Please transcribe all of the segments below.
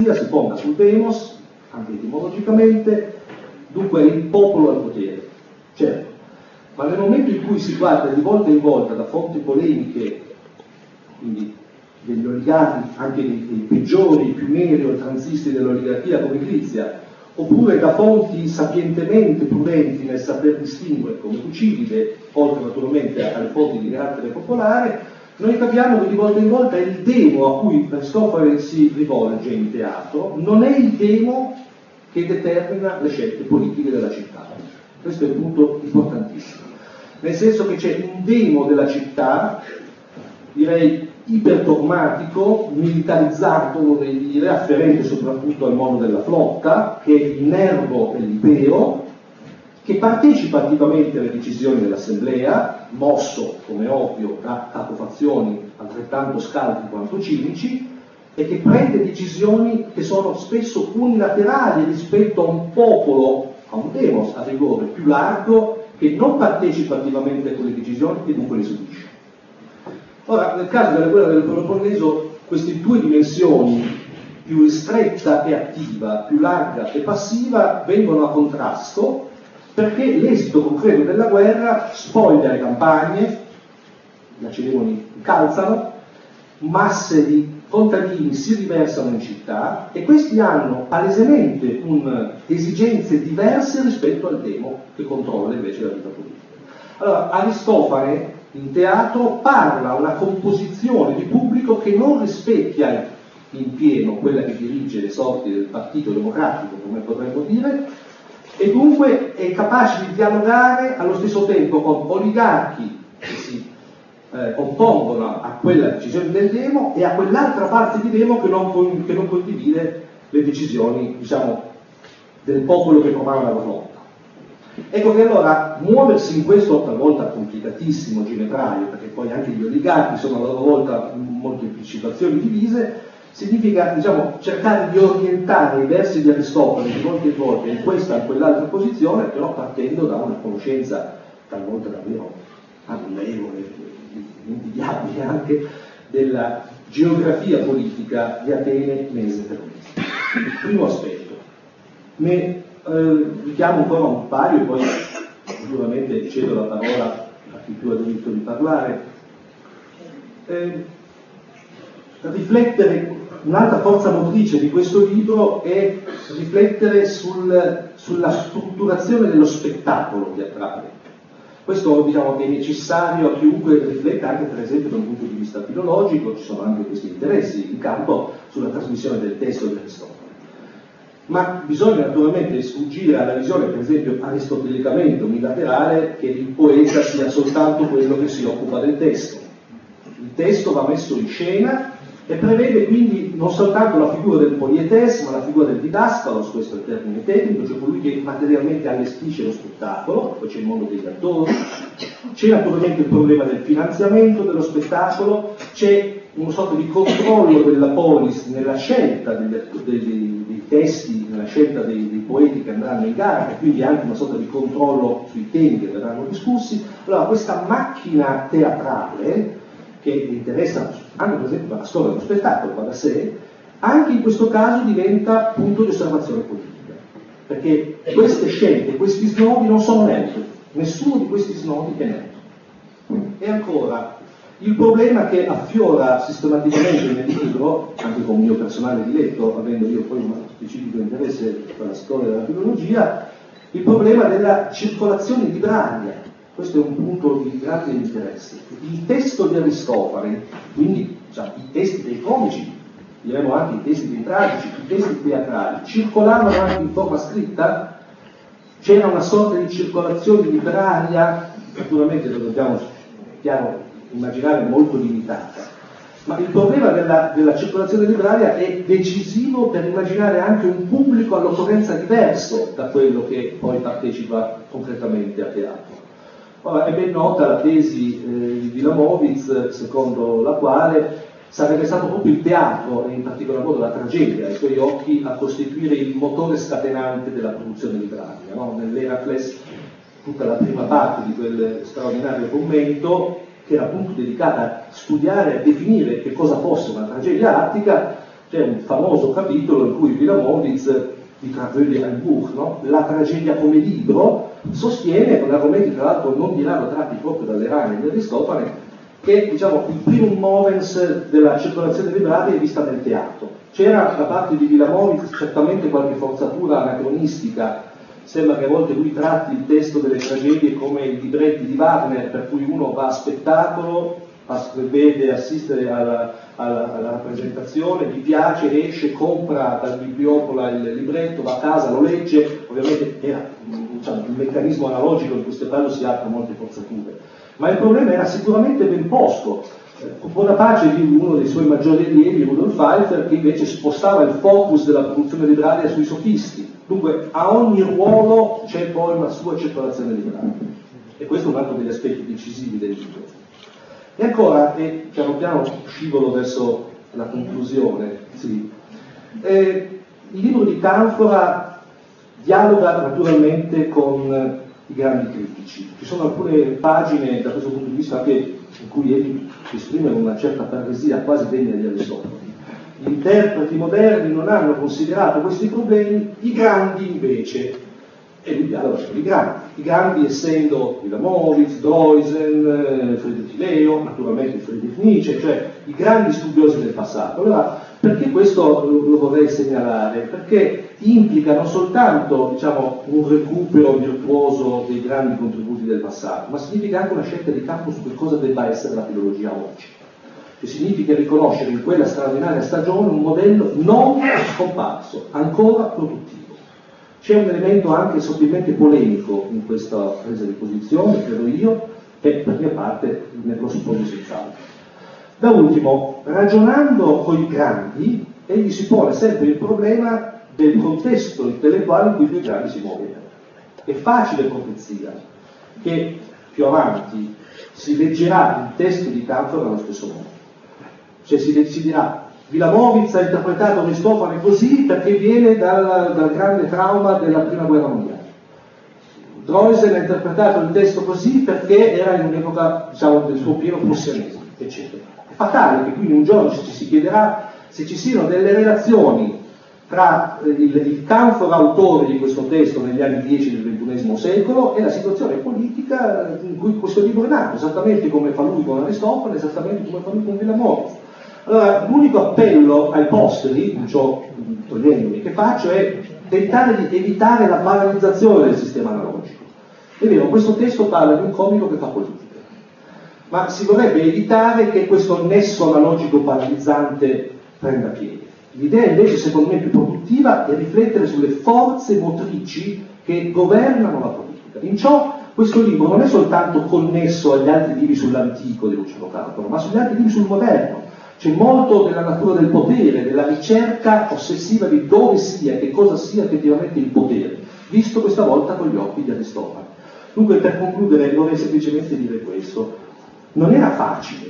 democrazia si fonda sul demos, anche etimologicamente, dunque il popolo al potere, certo, ma nel momento in cui si guarda di volta in volta da fonti polemiche, quindi degli oligarchi, anche dei peggiori, più neri o transisti dell'oligarchia come Grizia, oppure da fonti sapientemente prudenti nel saper distinguere come Tucidide, oltre naturalmente alle fonti di carattere popolare, noi capiamo che di volta in volta il demo a cui Aristofane si rivolge in teatro non è il demo che determina le scelte politiche della città. Questo è un punto importantissimo, nel senso che c'è un demo della città, direi ipertormatico, militarizzato, vorrei dire, afferente soprattutto al mondo della flotta, che è il nervo dell'impero, che partecipa attivamente alle decisioni dell'assemblea, mosso, come ovvio, da capofazioni altrettanto scaldi quanto cinici, e che prende decisioni che sono spesso unilaterali rispetto a un popolo, a un demos a rigore più largo, che non partecipa attivamente a quelle decisioni e dunque le subisce. Ora, nel caso della guerra del Peloponneso, queste due dimensioni, più ristretta e attiva, più larga e passiva, vengono a contrasto, perché l'esito concreto della guerra spoglia le campagne, i lacedemoni calzano, masse di contadini si riversano in città e questi hanno palesemente esigenze diverse rispetto al demo che controlla invece la vita politica. Allora, Aristofane in teatro parla una composizione di pubblico che non rispecchia in pieno quella che dirige le sorti del Partito Democratico, come potremmo dire, e dunque è capace di dialogare allo stesso tempo con oligarchi che si oppongono a quella decisione del demo e a quell'altra parte di demo che non condivide le decisioni, diciamo, del popolo che comanda la flotta. Ecco che allora muoversi in questo talvolta complicatissimo ginepraio, perché poi anche gli oligarchi sono a loro volta molte partecipazioni divise, significa, diciamo, cercare di orientare i versi di Aristofane di volta in volta in questa o in quell'altra posizione, però partendo da una conoscenza talvolta davvero ammirevole, invidiabile anche, della geografia politica di Atene mese per mese. Il primo aspetto. Ne richiamo ancora un paio e poi sicuramente cedo la parola a chi più ha diritto di parlare. Riflettere, un'altra forza motrice di questo libro è riflettere sulla strutturazione dello spettacolo teatrale. Questo, diciamo, è necessario a chiunque rifletta, anche per esempio da un punto di vista filologico, ci sono anche questi interessi in campo sulla trasmissione del testo di Aristofane. Ma bisogna naturalmente sfuggire alla visione, per esempio, aristotelicamente unilaterale, che il poeta sia soltanto quello che si occupa del testo. Il testo va messo in scena e prevede quindi non soltanto la figura del poietes, ma la figura del didascalos, questo è il termine tecnico, cioè colui che materialmente allestisce lo spettacolo, poi c'è il mondo degli attori, c'è naturalmente il problema del finanziamento dello spettacolo, c'è una sorta di controllo della polis nella scelta dei testi, nella scelta dei poeti che andranno in gara, e quindi anche una sorta di controllo sui temi che verranno discussi. Allora questa macchina teatrale, che interessa anche per esempio la storia dello spettacolo, va da sé, anche in questo caso diventa punto di osservazione politica, perché queste scelte, questi snodi non sono neutri, nessuno di questi snodi è neutro. E ancora, il problema che affiora sistematicamente nel libro, anche con mio personale diletto, avendo io poi un specifico interesse per la storia della filologia, il problema della circolazione libraria. Questo è un punto di grande interesse. Il testo di Aristofane, quindi diciamo, i testi dei comici, diremo anche i testi dei tragici, i testi teatrali, circolavano anche in forma scritta? C'era una sorta di circolazione libraria, naturalmente lo dobbiamo, chiaro, immaginare molto limitata, ma il problema della circolazione libraria è decisivo per immaginare anche un pubblico all'occorrenza diverso da quello che poi partecipa concretamente a teatro. Ora, è ben nota la tesi di Wilamowitz, secondo la quale sarebbe stato proprio il teatro, e in particolar modo la tragedia, ai suoi occhi, a costituire il motore scatenante della produzione libraria. No? Nell'Eracles, tutta la prima parte di quel straordinario commento, che era appunto dedicata a studiare e a definire che cosa fosse una tragedia attica, C'è un famoso capitolo in cui Wilamowitz, di Tragödie ein Buch, no? La tragedia come libro, sostiene, con argomenti tra l'altro non di rado tratti proprio dalle rane di Aristofane, che diciamo, il primo movens della circolazione libraria è vista nel teatro. C'era da parte di Wilamowitz certamente qualche forzatura anacronistica, sembra che a volte lui tratti il testo delle tragedie come i libretti di Wagner, per cui uno va a spettacolo, vede, assiste alla rappresentazione, gli piace, esce, compra dal bibliopola il libretto, va a casa, lo legge, ovviamente era diciamo, il meccanismo analogico in cui Stefano si apre molte forzature. Ma il problema era sicuramente ben posto. Bonaparte di uno dei suoi maggiori allievi, Rudolf Pfeiffer, che invece spostava il focus della produzione libraria sui sofisti. Dunque a ogni ruolo c'è poi una sua circolazione libraria. E questo è un altro degli aspetti decisivi del libro. E ancora, piano piano scivolo verso la conclusione, sì. Il libro di Canfora dialoga naturalmente con i grandi critici. Ci sono alcune pagine da questo punto di vista anche in cui egli esprime una certa parresia quasi degna di Aristotele. Gli interpreti moderni non hanno considerato questi problemi, i grandi invece, e lui dialoga con i grandi essendo Wilamowitz, Droysen, Friedrich Leo, naturalmente Friedrich Nietzsche, cioè i grandi studiosi del passato. Allora, perché questo lo vorrei segnalare? Perché implica non soltanto diciamo, un recupero virtuoso dei grandi contributi del passato, ma significa anche una scelta di campo su che cosa debba essere la filologia oggi. Che significa riconoscere in quella straordinaria stagione un modello non scomparso, ancora produttivo. C'è un elemento anche sottilmente polemico in questa presa di posizione, credo io, e per mia parte ne lo suppone senz'altro. Da ultimo, ragionando con i grandi, egli si pone sempre il problema del contesto intellettuale in cui i più grandi si muovono. È facile profezia che più avanti si leggerà il testo di Canfora allo stesso modo. Cioè si dirà Wilamowitz ha interpretato Aristofane così perché viene dal grande trauma della prima guerra mondiale. Droysen ha interpretato il testo così perché era in un'epoca diciamo, del suo pieno prussianesimo, eccetera. È fatale che quindi un giorno ci si chiederà se ci siano delle relazioni tra il Canfora autore di questo testo negli anni 10 del XXI secolo e la situazione politica in cui questo libro è nato, esattamente come fa lui con Aristofane, esattamente come fa lui con Wilamowitz. Allora, l'unico appello ai posteri, non ciò togliendomi, che faccio è tentare di evitare la banalizzazione del sistema analogico. È vero, questo testo parla di un comico che fa politica, ma si vorrebbe evitare che questo nesso analogico paralizzante prenda piede. L'idea invece, secondo me, più produttiva è riflettere sulle forze motrici che governano la politica. In ciò questo libro non è soltanto connesso agli altri libri sull'antico di Luciano Canfora, ma sugli altri libri sul moderno. C'è molto della natura del potere, della ricerca ossessiva di dove sia, che cosa sia effettivamente il potere, visto questa volta con gli occhi di Aristofane. Dunque, per concludere, vorrei semplicemente dire questo. Non era facile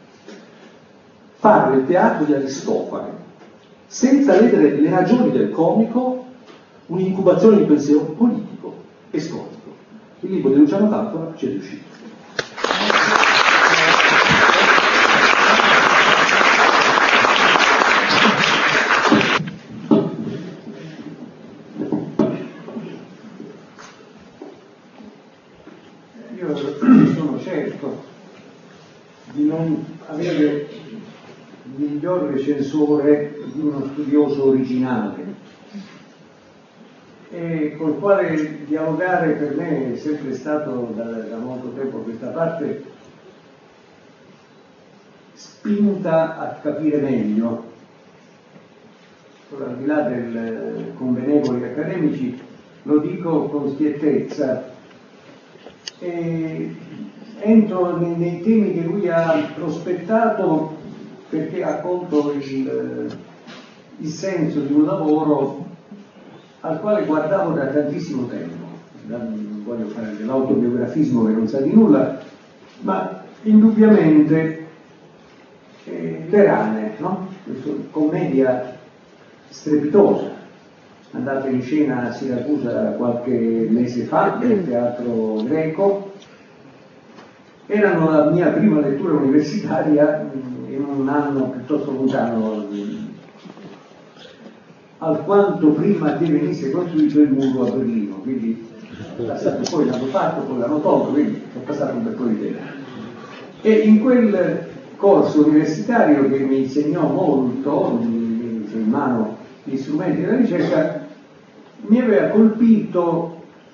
fare il teatro di Aristofane senza vedere le ragioni del comico, un'incubazione di pensiero politico e storico. Il libro di Luciano Canfora ci è riuscito. Io sono certo di non avere il miglior recensore di uno studioso originale e col quale dialogare per me è sempre stato da molto tempo a questa parte spinta a capire meglio. Ora, al di là del convenevoli accademici, lo dico con schiettezza. E entro nei temi che lui ha prospettato perché ha colto il senso di un lavoro al quale guardavo da tantissimo tempo. Non voglio fare dell'autobiografismo che non sa di nulla, ma indubbiamente Terane, no? Questa commedia strepitosa andata in scena a Siracusa qualche mese fa nel teatro greco, erano la mia prima lettura universitaria in un anno piuttosto lontano alquanto prima che venisse costruito il muro a Berlino, quindi è passato, poi l'hanno fatto, poi l'hanno tolto, quindi è passato un bel po' di tempo. E in quel corso universitario che mi insegnò molto, mi mise in mano gli strumenti della ricerca, mi aveva colpito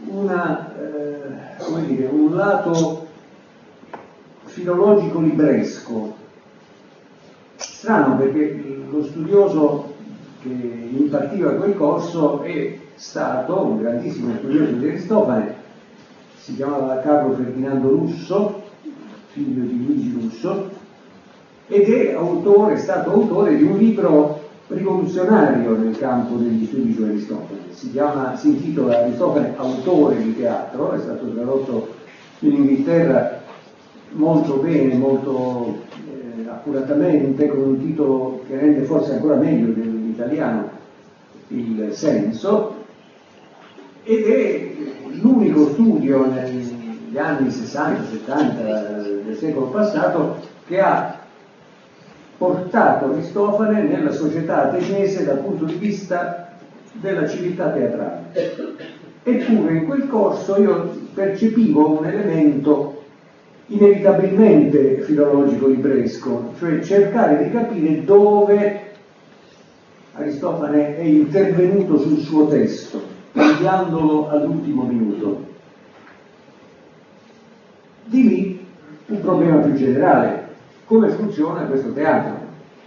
un lato filologico libresco. Strano, perché lo studioso che impartiva quel corso è stato un grandissimo studioso di Aristofane, si chiamava Carlo Ferdinando Russo, figlio di Luigi Russo, ed è stato autore di un libro rivoluzionario nel campo degli studi su Aristofane. Si intitola Aristofane, autore di teatro, è stato tradotto in Inghilterra molto bene, molto accuratamente, con un titolo che rende forse ancora meglio dell'italiano il senso, ed è l'unico studio negli anni 60-70 del secolo passato che ha portato Aristofane nella società ateniese dal punto di vista della civiltà teatrale. Eppure in quel corso io percepivo un elemento inevitabilmente filologico libresco, cioè cercare di capire dove Aristofane è intervenuto sul suo testo, cambiandolo all'ultimo minuto. Di lì un problema più generale: come funziona questo teatro?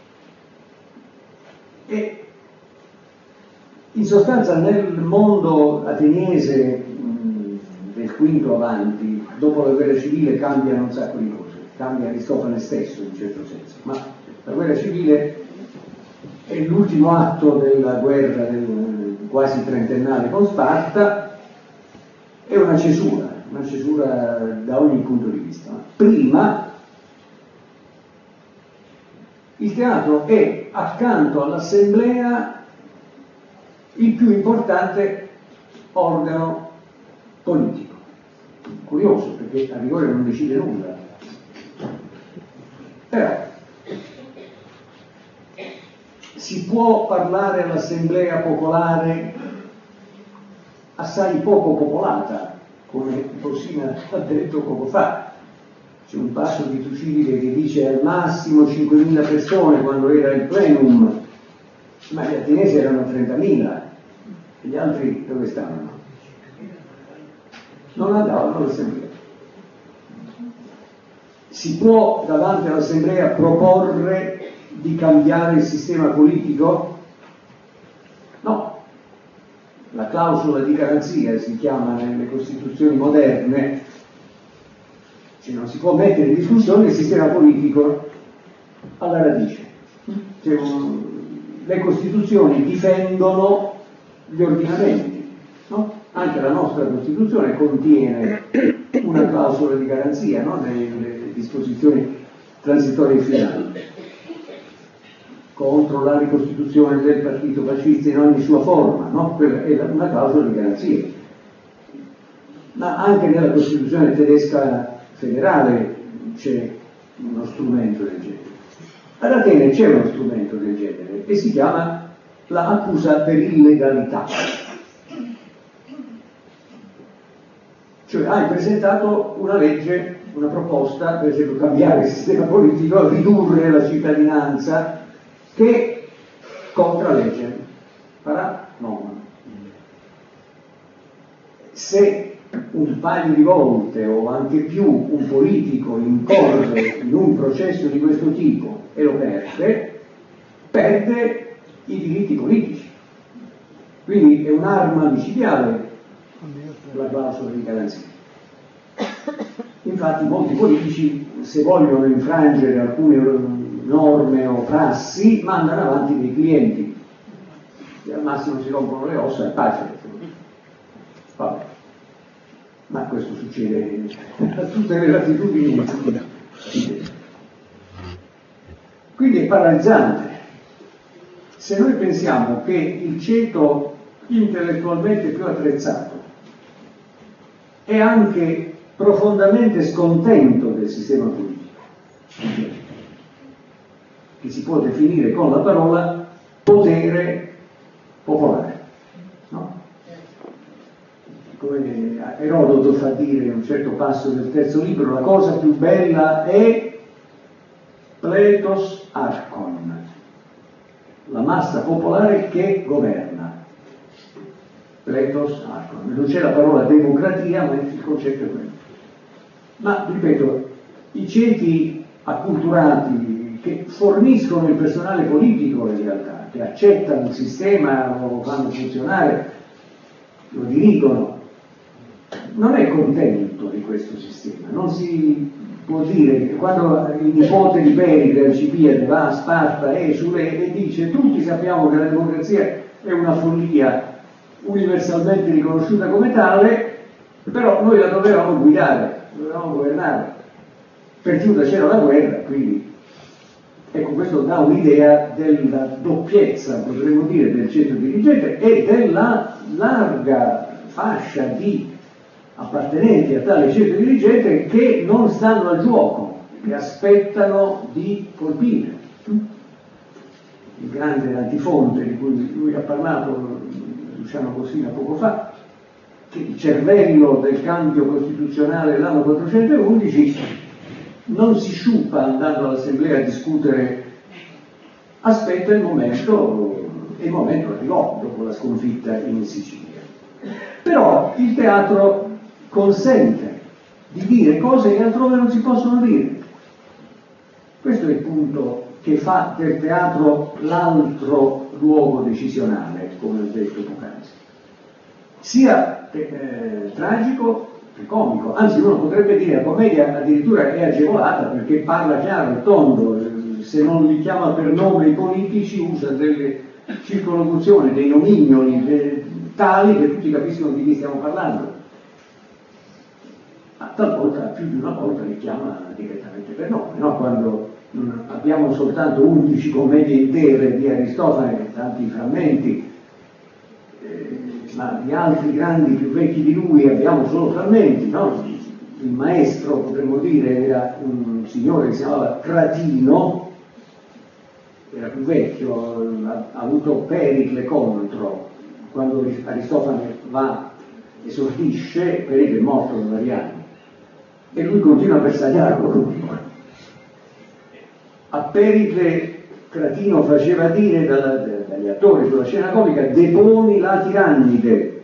E in sostanza nel mondo ateniese del V avanti, dopo la guerra civile, cambiano un sacco di cose, cambia Aristofane stesso in un certo senso, ma la guerra civile è l'ultimo atto della guerra quasi trentennale con Sparta, è una cesura da ogni punto di vista. Prima il teatro è, accanto all'assemblea, il più importante organo politico. Curioso, perché a rigore non decide nulla. Però si può parlare all'assemblea popolare assai poco popolata, come Rosina ha detto poco fa. C'è un passo di Tucidide che dice al massimo 5.000 persone quando era il plenum, ma gli ateniesi erano 30.000, e gli altri dove stavano? Non andavano all'assemblea. Si può davanti all'assemblea proporre di cambiare il sistema politico? No. La clausola di garanzia si chiama nelle Costituzioni moderne. Non si può mettere in discussione il sistema politico alla radice. Le Costituzioni difendono gli ordinamenti, no? Anche la nostra Costituzione contiene una clausola di garanzia, no? Nelle disposizioni transitorie finali, contro la ricostituzione del partito fascista in ogni sua forma, no? Quella è una clausola di garanzia. Ma anche nella Costituzione tedesca federale c'è uno strumento del genere. Ad Atene c'è uno strumento del genere e si chiama l'accusa per illegalità. Cioè hai presentato una legge, una proposta, per esempio cambiare il sistema politico, ridurre la cittadinanza, che contralegge, farà norma. Se un paio di volte o anche più un politico incorre in un processo di questo tipo e lo perde i diritti politici. Quindi è un'arma micidiale la clausola di garanzia. Infatti molti politici, se vogliono infrangere alcune norme o prassi, mandano avanti dei clienti e al massimo si rompono le ossa e pace. Vabbè. Ma questo succede a tutte le latitudini. Quindi è paralizzante. Se noi pensiamo che il ceto intellettualmente più attrezzato è anche profondamente scontento del sistema politico, che si può definire con la parola potere Erodoto fa dire in un certo passo del terzo libro: la cosa più bella è Pleitos Archon, la massa popolare che governa. Pleitos Archon. Non c'è la parola democrazia, ma il concetto è quello. Ma, ripeto, i ceti acculturati che forniscono il personale politico in realtà, che accettano il sistema, lo fanno funzionare, lo dirigono, non è contento di questo sistema. Non si può dire che quando il nipote di Pericle, Alcibiade, va a Sparta e dice: tutti sappiamo che la democrazia è una follia universalmente riconosciuta come tale, però noi la dovevamo guidare, dovevamo governare. Per Giuda c'era la guerra, quindi ecco, questo dà un'idea della doppiezza, potremmo dire, del centro dirigente e della larga fascia di appartenenti a tale centro dirigente che non stanno al gioco, che aspettano di colpire. Il grande Antifonte di cui lui ha parlato, Luciano Cossina, poco fa, che il cervello del cambio costituzionale dell'anno 411 non si sciupa andando all'assemblea a discutere, aspetta il momento, e il momento arrivò dopo la sconfitta in Sicilia. Però il teatro consente di dire cose che altrove non si possono dire. Questo è il punto che fa del teatro l'altro luogo decisionale, come ho detto poc'anzi. Sia tragico che comico, anzi uno potrebbe dire la commedia addirittura è agevolata perché parla chiaro e tondo, se non li chiama per nome i politici usa delle circonlocuzioni, dei nomignoli tali che tutti capiscono di chi stiamo parlando. Ma talvolta, più di una volta, li chiama direttamente per nome, no? Quando abbiamo soltanto 11 commedie intere di Aristofane, tanti frammenti, ma di altri grandi più vecchi di lui abbiamo solo frammenti, no? Il maestro, potremmo dire, era un signore che si chiamava Cratino, era più vecchio, ha avuto Pericle contro, quando Aristofane va, esordisce, Pericle è morto da vari anni, e lui continua a bersagliarlo comunque. A Pericle Cratino faceva dire dagli attori sulla scena comica: deponi la tirannide.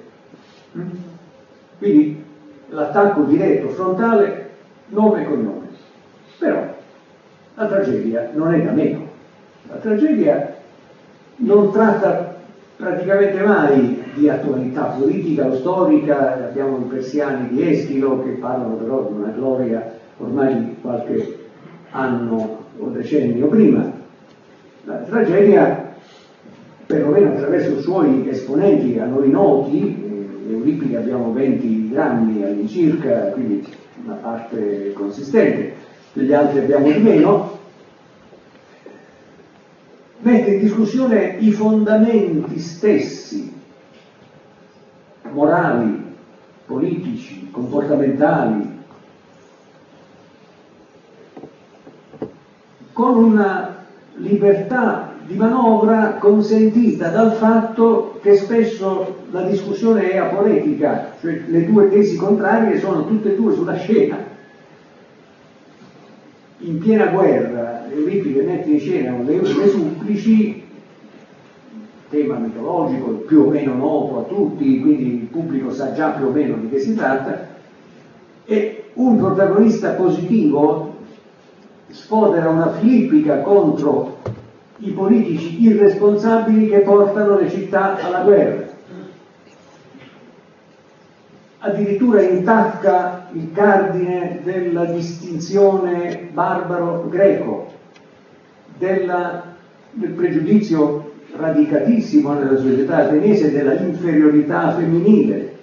Quindi l'attacco diretto, frontale, nome e cognome. Però la tragedia non è da meno. La tragedia non tratta praticamente mai di attualità politica o storica. Abbiamo i persiani di Eschilo che parlano però di una gloria ormai di qualche anno o decennio prima. La tragedia, perlomeno attraverso i suoi esponenti a noi noti, Euripide abbiamo 20 grammi all'incirca, quindi una parte consistente, degli altri abbiamo di meno, mette in discussione i fondamenti stessi, morali, politici, comportamentali, con una libertà di manovra consentita dal fatto che spesso la discussione è aporetica, cioè le due tesi contrarie sono tutte e due sulla scena. In piena guerra, Euripide mette in scena le supplici, tema mitologico più o meno noto a tutti, quindi il pubblico sa già più o meno di che si tratta, e un protagonista positivo sfodera una filippica contro i politici irresponsabili che portano le città alla guerra. Addirittura intacca il cardine della distinzione barbaro-greco, del pregiudizio radicatissimo nella società ateniese della inferiorità femminile.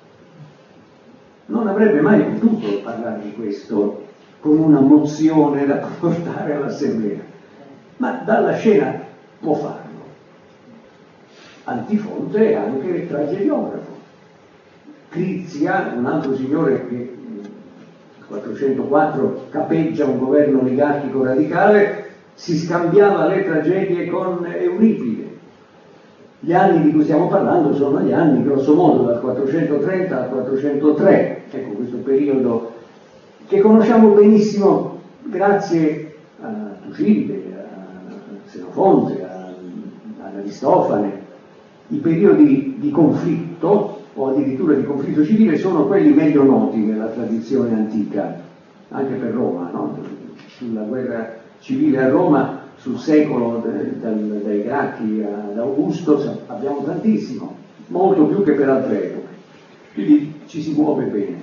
Non avrebbe mai potuto parlare di questo con una mozione da portare all'assemblea, ma dalla scena può farlo. Antifonte è anche tragediografo. Crizia, un altro signore che nel 404 capeggia un governo oligarchico radicale, si scambiava le tragedie con Euripide. Gli anni di cui stiamo parlando sono gli anni, grosso modo, dal 430 al 403, ecco questo periodo che conosciamo benissimo grazie a Tucidide, a Xenofonte, ad Aristofane. I periodi di conflitto o addirittura di conflitto civile sono quelli meglio noti nella tradizione antica, anche per Roma, no? Sulla guerra civile a Roma, sul secolo dai Gracchi ad Augusto abbiamo tantissimo, molto più che per altre epoche, quindi ci si muove bene.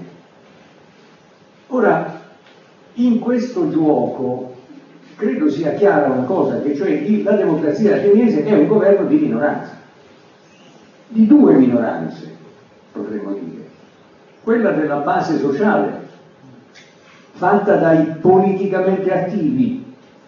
Ora, in questo gioco credo sia chiara una cosa, che cioè la democrazia ateniese è un governo di minoranza, di due minoranze, potremmo dire. Quella della base sociale, fatta dai politicamente attivi.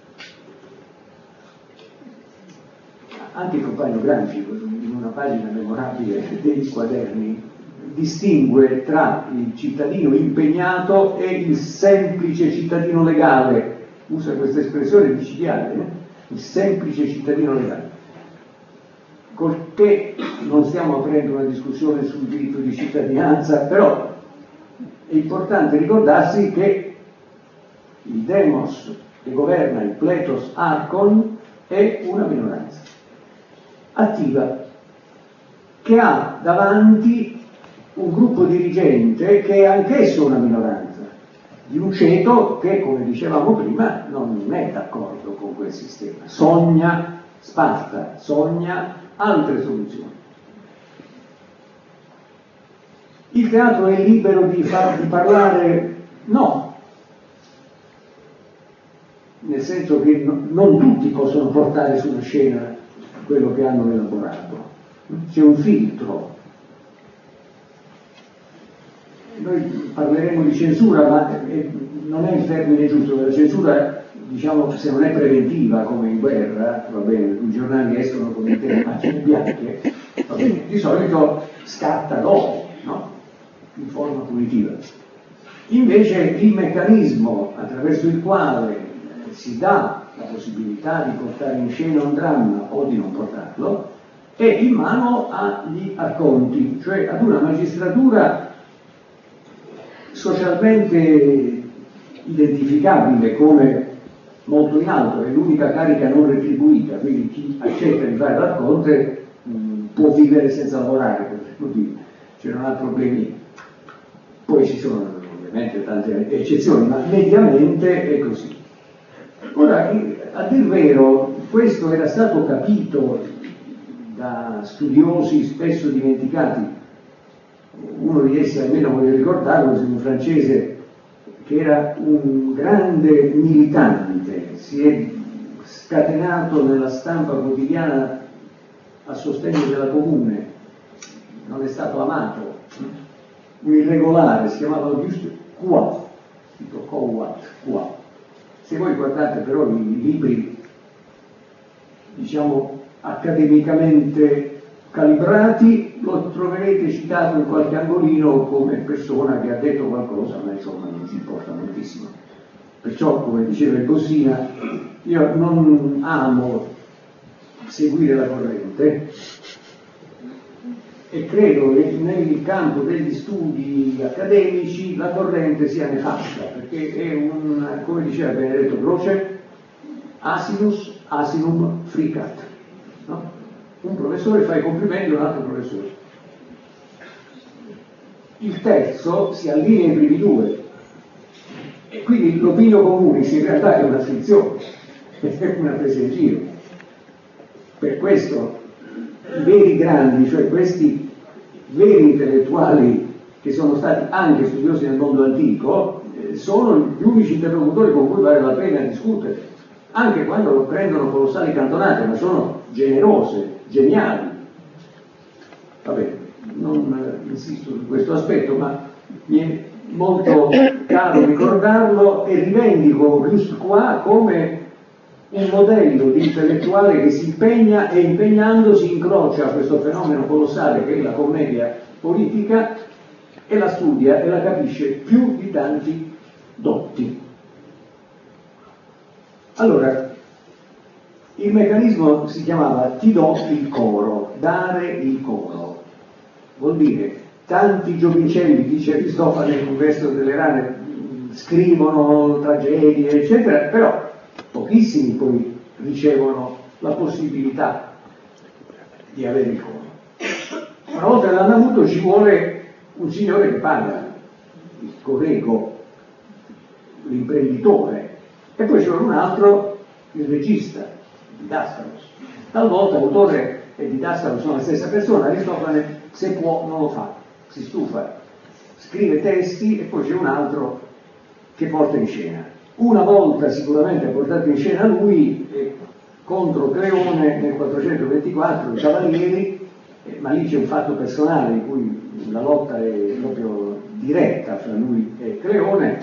Anche il compagno Gramsci, in una pagina memorabile dei quaderni, distingue tra il cittadino impegnato e il semplice cittadino legale. Usa questa espressione micidiale, il semplice cittadino legale. Col che non stiamo aprendo una discussione sul diritto di cittadinanza, però è importante ricordarsi che il demos che governa il pletos archon è una minoranza attiva che ha davanti un gruppo dirigente che è anch'esso una minoranza, di un ceto che, come dicevamo prima, non è d'accordo con quel sistema, sogna Sparta, sogna altre soluzioni. Il teatro è libero di parlare? No, nel senso che non tutti possono portare sulla scena quello che hanno elaborato, c'è un filtro. Noi parleremo di censura, ma non è il termine giusto. La censura, diciamo, se non è preventiva come in guerra, va bene, i giornali escono con intere pagine bianche, va bene, di solito scatta dopo, no? In forma punitiva. Invece il meccanismo attraverso il quale si dà la possibilità di portare in scena un dramma o di non portarlo è in mano agli arconti, cioè ad una magistratura socialmente identificabile come molto in alto, è l'unica carica non retribuita, quindi chi accetta di fare l'arconte può vivere senza lavorare, cioè non ha problemi. Poi ci sono ovviamente tante eccezioni, ma mediamente è così. Ora, a dir vero, questo era stato capito da studiosi spesso dimenticati. Uno di essi, almeno voglio ricordarlo, è un francese che era un grande militante, si è scatenato nella stampa quotidiana a sostegno della Comune, non è stato amato, un irregolare, si chiamava Auguste Couat, scritto Couat. Se voi guardate però i libri, diciamo, accademicamente calibrati, lo troverete citato in qualche angolino come persona che ha detto qualcosa, ma insomma non si importa moltissimo. Perciò, come diceva il Bossina, io non amo seguire la corrente e credo che nel campo degli studi accademici la corrente sia nefasta, perché è come diceva Benedetto Croce, asinus asinum fricat, no? Un professore fa i complimenti a un altro professore, il terzo si allinea ai primi due e quindi l'opinio comunis in realtà è una finzione, è una presa in giro. Per questo i veri grandi, cioè questi veri intellettuali che sono stati anche studiosi nel mondo antico, sono gli unici interlocutori con cui vale la pena discutere, anche quando prendono colossali cantonate, ma sono generose, geniali. Vabbè, non insisto su questo aspetto, ma mi è molto caro ricordarlo e rivendico Auguste Couat come un modello di intellettuale che si impegna e impegnandosi incrocia questo fenomeno colossale che è la commedia politica e la studia e la capisce più di tanti dotti. Allora, Il meccanismo si chiamava ti do il coro, dare il coro. Vuol dire, tanti giovincelli, dice Aristofane nel Resto delle Rane, scrivono tragedie, eccetera, però pochissimi poi ricevono la possibilità di avere il coro. Una volta che l'hanno avuto ci vuole un signore che paga, il corrego, l'imprenditore, e poi c'è un altro, il regista, il didascalo. Talvolta autore e didascalo sono la stessa persona. Aristofane, se può, non lo fa, si stufa, scrive testi e poi c'è un altro che porta in scena. Una volta sicuramente ha portato in scena lui contro Cleone nel 424, i Cavalieri, ma lì c'è un fatto personale in cui la lotta è proprio diretta fra lui e Cleone,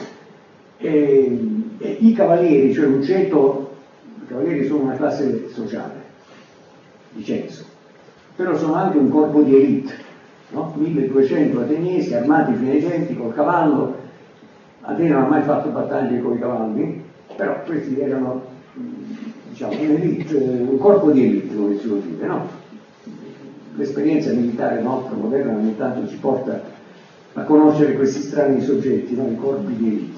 e i Cavalieri, cioè un ceto, i Cavalieri sono una classe sociale di censo, però sono anche un corpo di elite, no? 1200 ateniesi armati fino ai denti col cavallo. Atene non ha mai fatto battaglie con i cavalli, però questi erano, diciamo, un'elite, un corpo di elite, come si vuol dire, no? L'esperienza militare nostra moderna ogni tanto ci porta a conoscere questi strani soggetti, no? I corpi di elite,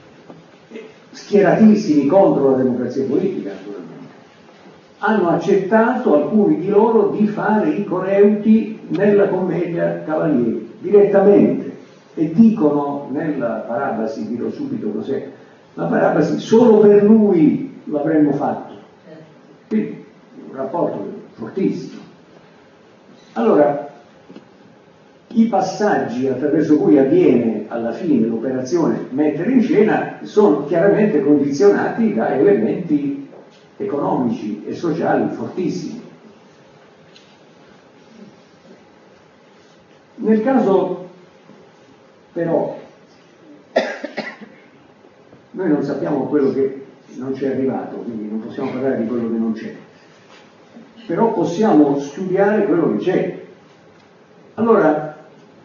schieratissimi contro la democrazia politica, naturalmente. Hanno accettato alcuni di loro di fare i coreuti nella commedia Cavalieri, direttamente, e dicono nella parabasi, dirò subito cos'è la parabasi, solo per lui l'avremmo fatto. Quindi un rapporto fortissimo. Allora, i passaggi attraverso cui avviene alla fine l'operazione mettere in scena sono chiaramente condizionati da elementi economici e sociali fortissimi. Nel caso però noi non sappiamo quello che non ci è arrivato, quindi non possiamo parlare di quello che non c'è, però possiamo studiare quello che c'è. Allora,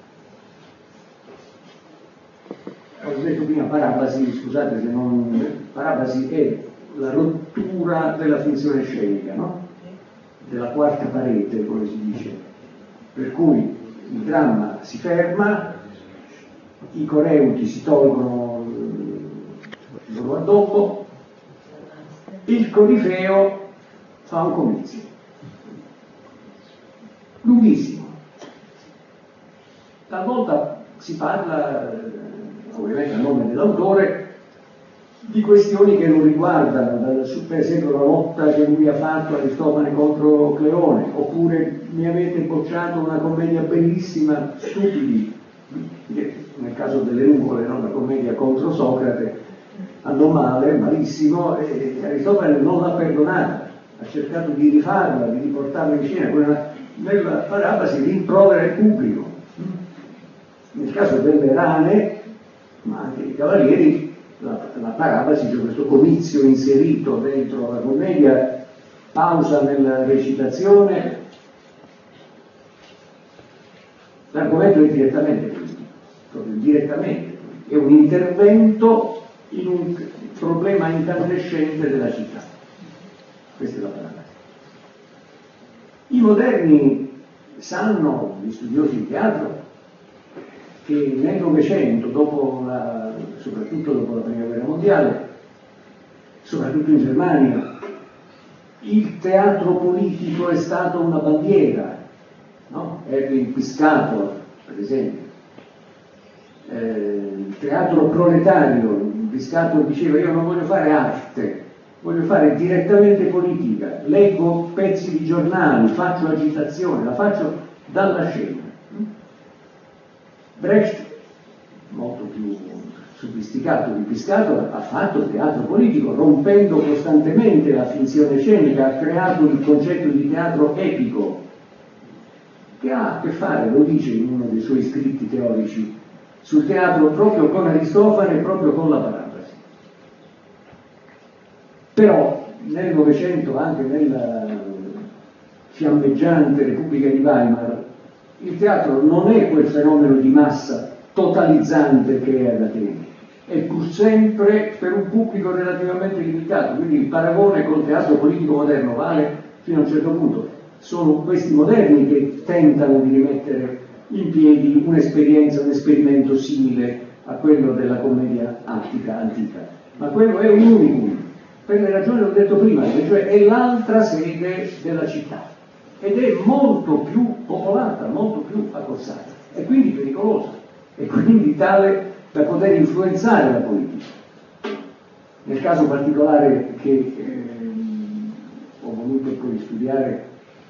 ho detto prima parabasi, scusate se non... parabasi è la rottura della finzione scenica, no? Della quarta parete, come si dice, per cui il dramma si ferma, i coreuti si tolgono il loro addobbo, il corifeo fa un comizio lunghissimo. Talvolta si parla, ovviamente a nome dell'autore, di questioni che non riguardano, per esempio la lotta che lui ha fatto Aristofane contro Cleone, oppure mi avete bocciato una commedia bellissima, Stupidi, nel caso delle nuvole, no? La commedia contro Socrate, andò male, malissimo, e Aristofane non l'ha perdonata, ha cercato di rifarla, di riportarla in scena, nella parabasi rimprovera il pubblico. Nel caso delle rane, ma anche i cavalieri, la parabasi, c'è questo comizio inserito dentro la commedia, pausa nella recitazione, l'argomento è direttamente politico, proprio direttamente, è un intervento in un problema incandescente della città. Questa è la parabasi. I moderni sanno, gli studiosi di teatro, che nel Novecento, soprattutto dopo la Prima Guerra Mondiale, soprattutto in Germania, il teatro politico è stato una bandiera, no? Erwin Piscator, per esempio. Il teatro proletario, Piscator diceva: io non voglio fare arte, voglio fare direttamente politica, leggo pezzi di giornali, faccio agitazione, la faccio dalla scena. Brecht, molto più sofisticato di Piscator, ha fatto teatro politico, rompendo costantemente la finzione scenica, ha creato il concetto di teatro epico, che ha a che fare, lo dice in uno dei suoi scritti teorici, sul teatro proprio con Aristofane e proprio con la parabasi. Però nel Novecento, anche nella fiammeggiante Repubblica di Weimar, il teatro non è quel fenomeno di massa totalizzante che è ad Atene, e pur sempre per un pubblico relativamente limitato, quindi il paragone col teatro politico moderno vale fino a un certo punto. Sono questi moderni che tentano di rimettere in piedi un'esperienza, un esperimento simile a quello della commedia antica, ma quello è un unicum, per le ragioni che ho detto prima, cioè è l'altra sede della città ed è molto più popolata, molto più accorsata e quindi pericolosa e quindi tale da poter influenzare la politica. Nel caso particolare che ho voluto poi studiare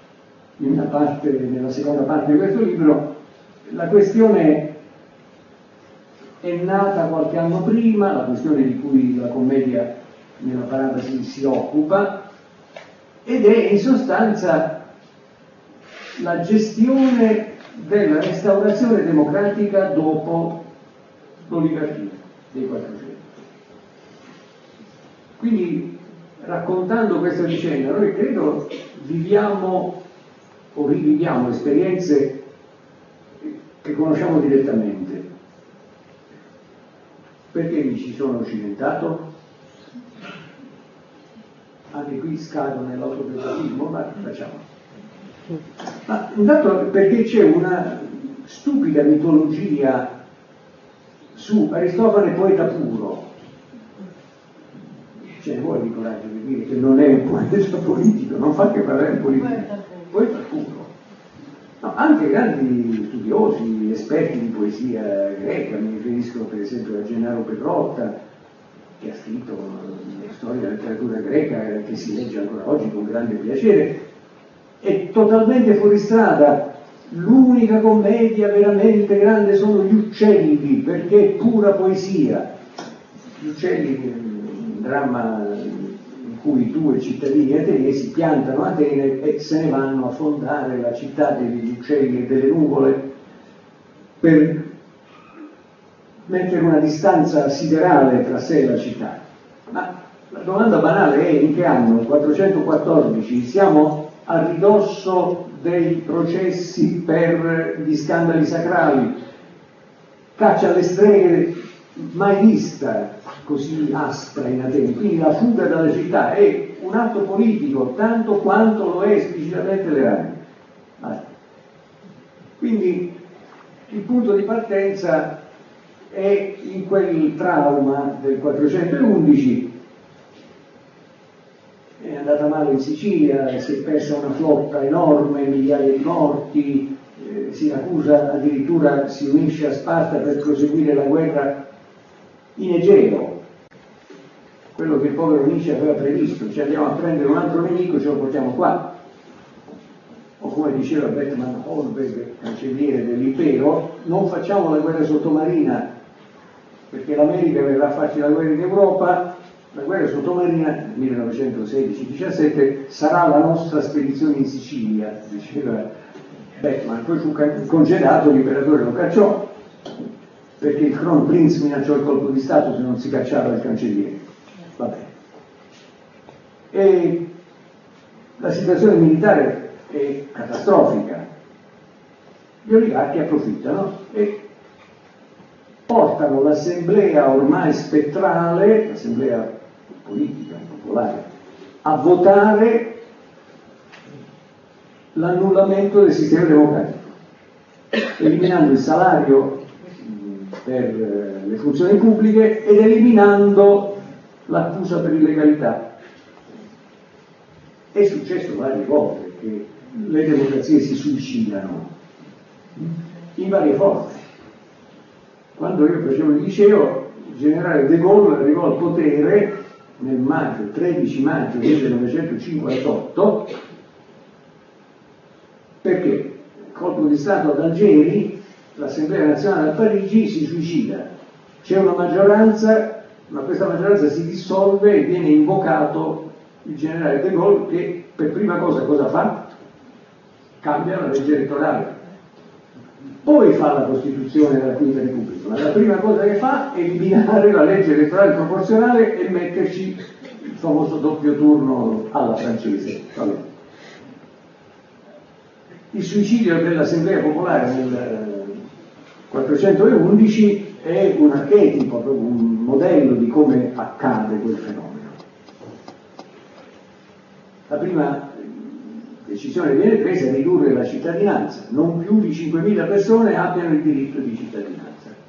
nella seconda parte di questo libro, la questione è nata qualche anno prima, la questione di cui la commedia nella parafrasi si occupa, ed è in sostanza la gestione della restaurazione democratica dopo l'oligarchia dei 400. Quindi, raccontando questa vicenda, noi credo viviamo o riviviamo esperienze che conosciamo direttamente. Perché mi ci sono cimentato? Anche qui scado nell'autobiografismo, ma facciamo. Ma intanto perché c'è una stupida mitologia su Aristofane poeta puro. Ce ne vuole di coraggio di dire che non è un poeta politico, non fa che parlare di politica. Poeta puro. No, anche grandi studiosi, esperti di poesia greca, mi riferisco per esempio a Gennaro Petrotta, che ha scritto la storia della letteratura greca che si legge ancora oggi con grande piacere, è totalmente fuori strada. L'unica commedia veramente grande sono Gli uccelli, perché è pura poesia. Gli uccelli, un dramma in cui 2 cittadini ateniesi piantano Atene e se ne vanno a fondare la città degli uccelli e delle nuvole per mettere una distanza siderale tra sé e la città. Ma la domanda banale è: in che anno? 414, siamo a ridosso dei processi per gli scandali sacrali, caccia alle streghe mai vista così aspra in Atene, quindi la fuga dalla città è un atto politico tanto quanto lo è esplicitamente legale. Quindi il punto di partenza è in quel trauma del 411. È andata male in Sicilia, si è persa una flotta enorme, migliaia di morti, Siracusa addirittura si unisce a Sparta per proseguire la guerra in Egeo, quello che il povero Nietzsche aveva previsto, cioè andiamo a prendere un altro nemico, ce lo portiamo qua. O come diceva Beckman Holberg, cancelliere dell'impero, non facciamo la guerra sottomarina, perché l'America verrà a farci la guerra in Europa. La guerra sottomarina 1916-17 sarà la nostra spedizione in Sicilia, diceva Beckman. Poi fu congedato, l'imperatore lo cacciò, perché il Kronprinz minacciò il colpo di Stato se non si cacciava il cancelliere. Va bene. E la situazione militare è catastrofica. Gli oligarchi approfittano e portano l'assemblea ormai spettrale, l'assemblea politica, popolare, a votare l'annullamento del sistema democratico, eliminando il salario per le funzioni pubbliche ed eliminando l'accusa per illegalità. È successo varie volte che le democrazie si suicidano in varie forme. Quando io facevo il liceo, il generale De Gaulle arrivò al potere nel 13 maggio 1958, perché colpo di Stato ad Algeri, l'Assemblea nazionale a Parigi si suicida, c'è una maggioranza, ma questa maggioranza si dissolve e viene invocato il generale De Gaulle, che per prima cosa fa? Cambia la legge elettorale. Poi fa la Costituzione della Quinta Repubblica, ma la prima cosa che fa è eliminare la legge elettorale proporzionale e metterci il famoso doppio turno alla francese. Vabbè. Il suicidio dell'Assemblea Popolare nel 411 è un archetipo, proprio un modello di come accade quel fenomeno. La prima decisione che viene presa è ridurre la cittadinanza, non più di 5.000 persone abbiano il diritto di cittadinanza,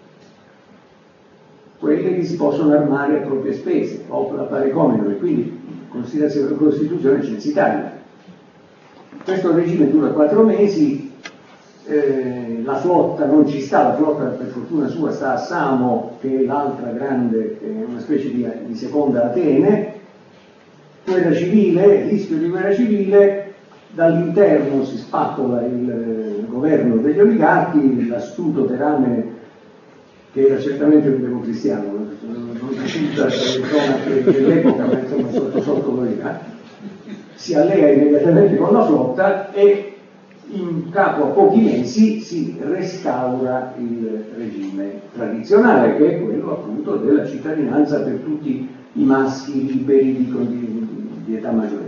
quelle che si possono armare a proprie spese, o la pari comune, e quindi considerazione della Costituzione censitaria. Questo regime dura 4 mesi, la flotta non ci sta, la flotta per fortuna sua sta a Samo, che è l'altra grande, una specie di seconda Atene. Guerra civile, rischio di guerra civile, dall'interno si spappola il governo degli oligarchi, l'astuto Terame, che era certamente un democristiano, non risulta dalle cronache dell'epoca, ma insomma sotto lo era, si allea immediatamente con la flotta e in capo a pochi mesi si restaura il regime tradizionale, che è quello appunto della cittadinanza per tutti i maschi liberi di età maggiore.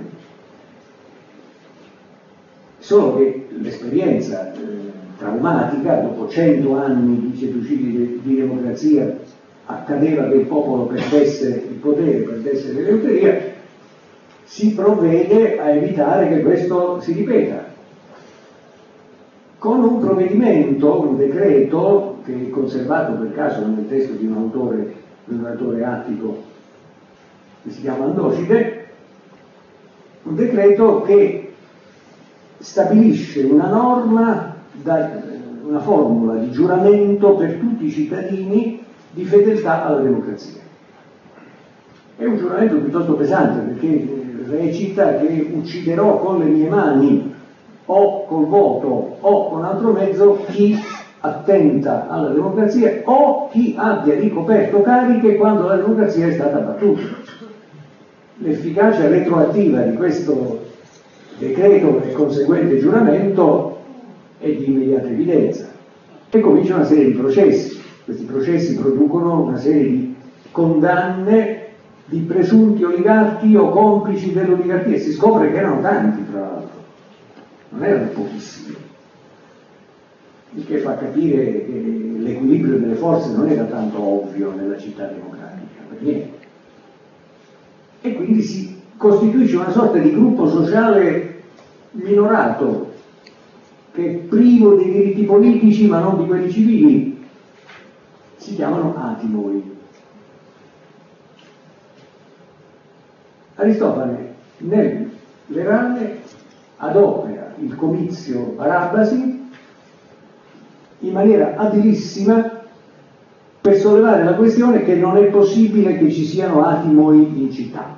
Solo che l'esperienza traumatica, dopo 100 anni di genocidi di democrazia, accadeva che il popolo perdesse il potere, perdesse l'eleuteria, si provvede a evitare che questo si ripeta. Con un provvedimento, un decreto, che è conservato per caso nel testo di un oratore attico che si chiama Andocide, un decreto che stabilisce una norma, una formula di giuramento per tutti i cittadini di fedeltà alla democrazia. È un giuramento piuttosto pesante, perché recita che ucciderò con le mie mani o col voto o con altro mezzo chi attenta alla democrazia o chi abbia ricoperto cariche quando la democrazia è stata battuta. L'efficacia retroattiva di questo decreto e conseguente giuramento è di immediata evidenza e comincia una serie di processi. Questi processi producono una serie di condanne di presunti oligarchi o complici dell'oligarchia. Si scopre che erano tanti, tra l'altro, non erano pochissimi, il che fa capire che l'equilibrio delle forze non era tanto ovvio nella città democratica, per niente. E quindi si costituisce una sorta di gruppo sociale minorato, che è privo dei diritti politici ma non di quelli civili. Si chiamano atimoi. Aristofane nell'Erane adopera il comizio Barabasi in maniera abilissima per sollevare la questione che non è possibile che ci siano atimoi in città.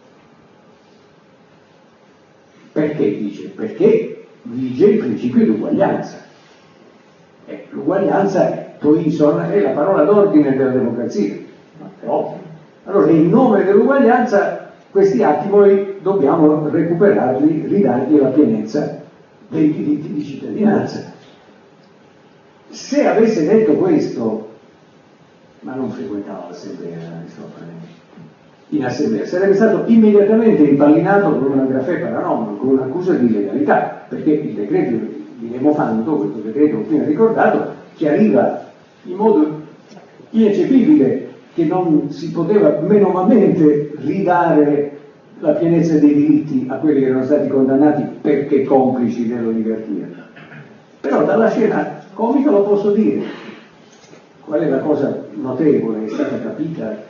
Perché dice? Perché vige il principio di uguaglianza. L'uguaglianza è la parola d'ordine della democrazia. È ovvio. Allora, in nome dell'uguaglianza, questi atimoi dobbiamo recuperarli, ridargli la pienezza dei diritti di cittadinanza. Se avesse detto questo, ma non frequentava l'assemblea, in assemblea, sarebbe stato immediatamente impallinato con una grafè paranomio, con un'accusa di illegalità, perché il decreto di Demofanto, questo decreto che ho appena ricordato, chiariva in modo ineccepibile che non si poteva menomamente ridare la pienezza dei diritti a quelli che erano stati condannati perché complici dell'oligarchia. Però dalla scena comica lo posso dire. Qual è la cosa notevole che è stata capita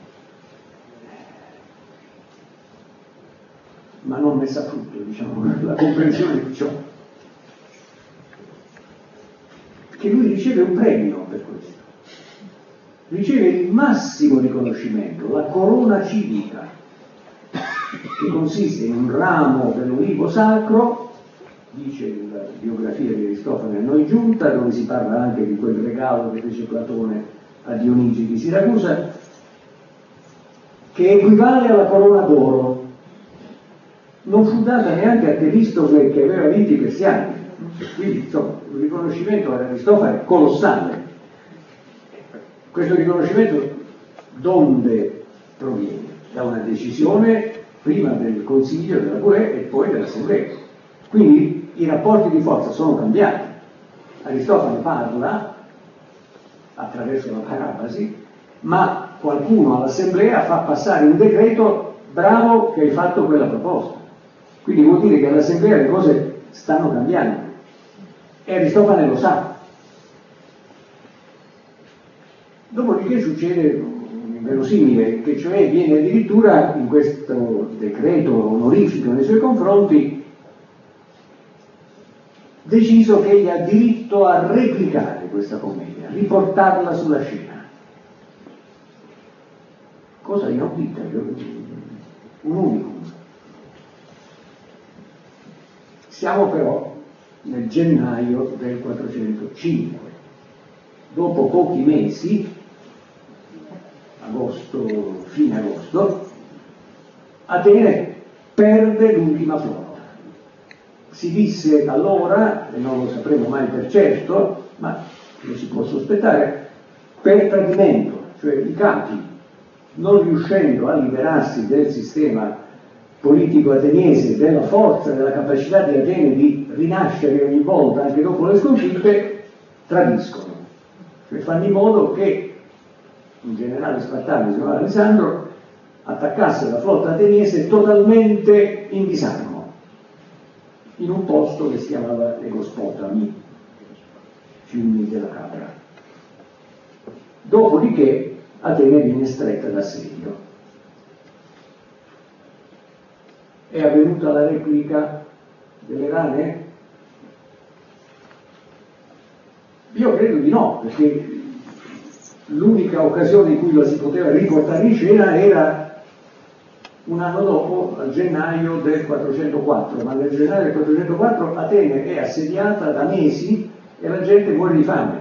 ma non messa a frutto, diciamo, la comprensione di ciò? Che lui riceve un premio per questo. Riceve il massimo riconoscimento, la corona civica, che consiste in un ramo dell'olivo sacro, dice la biografia di Aristofane a noi giunta, dove si parla anche di quel regalo che fece Platone a Dionigi di Siracusa, che equivale alla corona d'oro. Non fu data neanche a Temistocle, che aveva vinto i persiani. Quindi insomma, un riconoscimento ad Aristofane colossale. Questo riconoscimento donde proviene? Da una decisione prima del Consiglio della Corea e poi dell'Assemblea. Quindi i rapporti di forza sono cambiati. Aristofane parla attraverso la parabasi, ma qualcuno all'assemblea fa passare un decreto: bravo che hai fatto quella proposta. Quindi vuol dire che all'assemblea le cose stanno cambiando e Aristofane lo sa. Dopodiché succede un verosimile, che cioè viene addirittura in questo decreto onorifico nei suoi confronti deciso che egli ha diritto a replicare questa commedia, riportarla sulla scena. Cosa inaudita, un unicum. Siamo però nel gennaio del 405. Dopo pochi mesi, agosto, fine agosto, Atene perde l'ultima flotta. Si disse allora, e non lo sapremo mai per certo, ma lo si può sospettare, per tradimento, cioè i capi, non riuscendo a liberarsi del sistema politico ateniese, della forza, della capacità di Atene di rinascere ogni volta, anche dopo le sconfitte, tradiscono. Cioè fanno in modo che un generale spartano, si chiamava Alessandro, attaccasse la flotta ateniese totalmente in disarmo, in un posto che si chiamava Egospotami, fiumi della Capra. Dopodiché Atene viene stretta d'assedio. È avvenuta la replica delle rane? Io credo di no, perché l'unica occasione in cui la si poteva riportare in scena era un anno dopo, a gennaio del 404, ma nel gennaio del 404 Atene è assediata da mesi e la gente muore di fame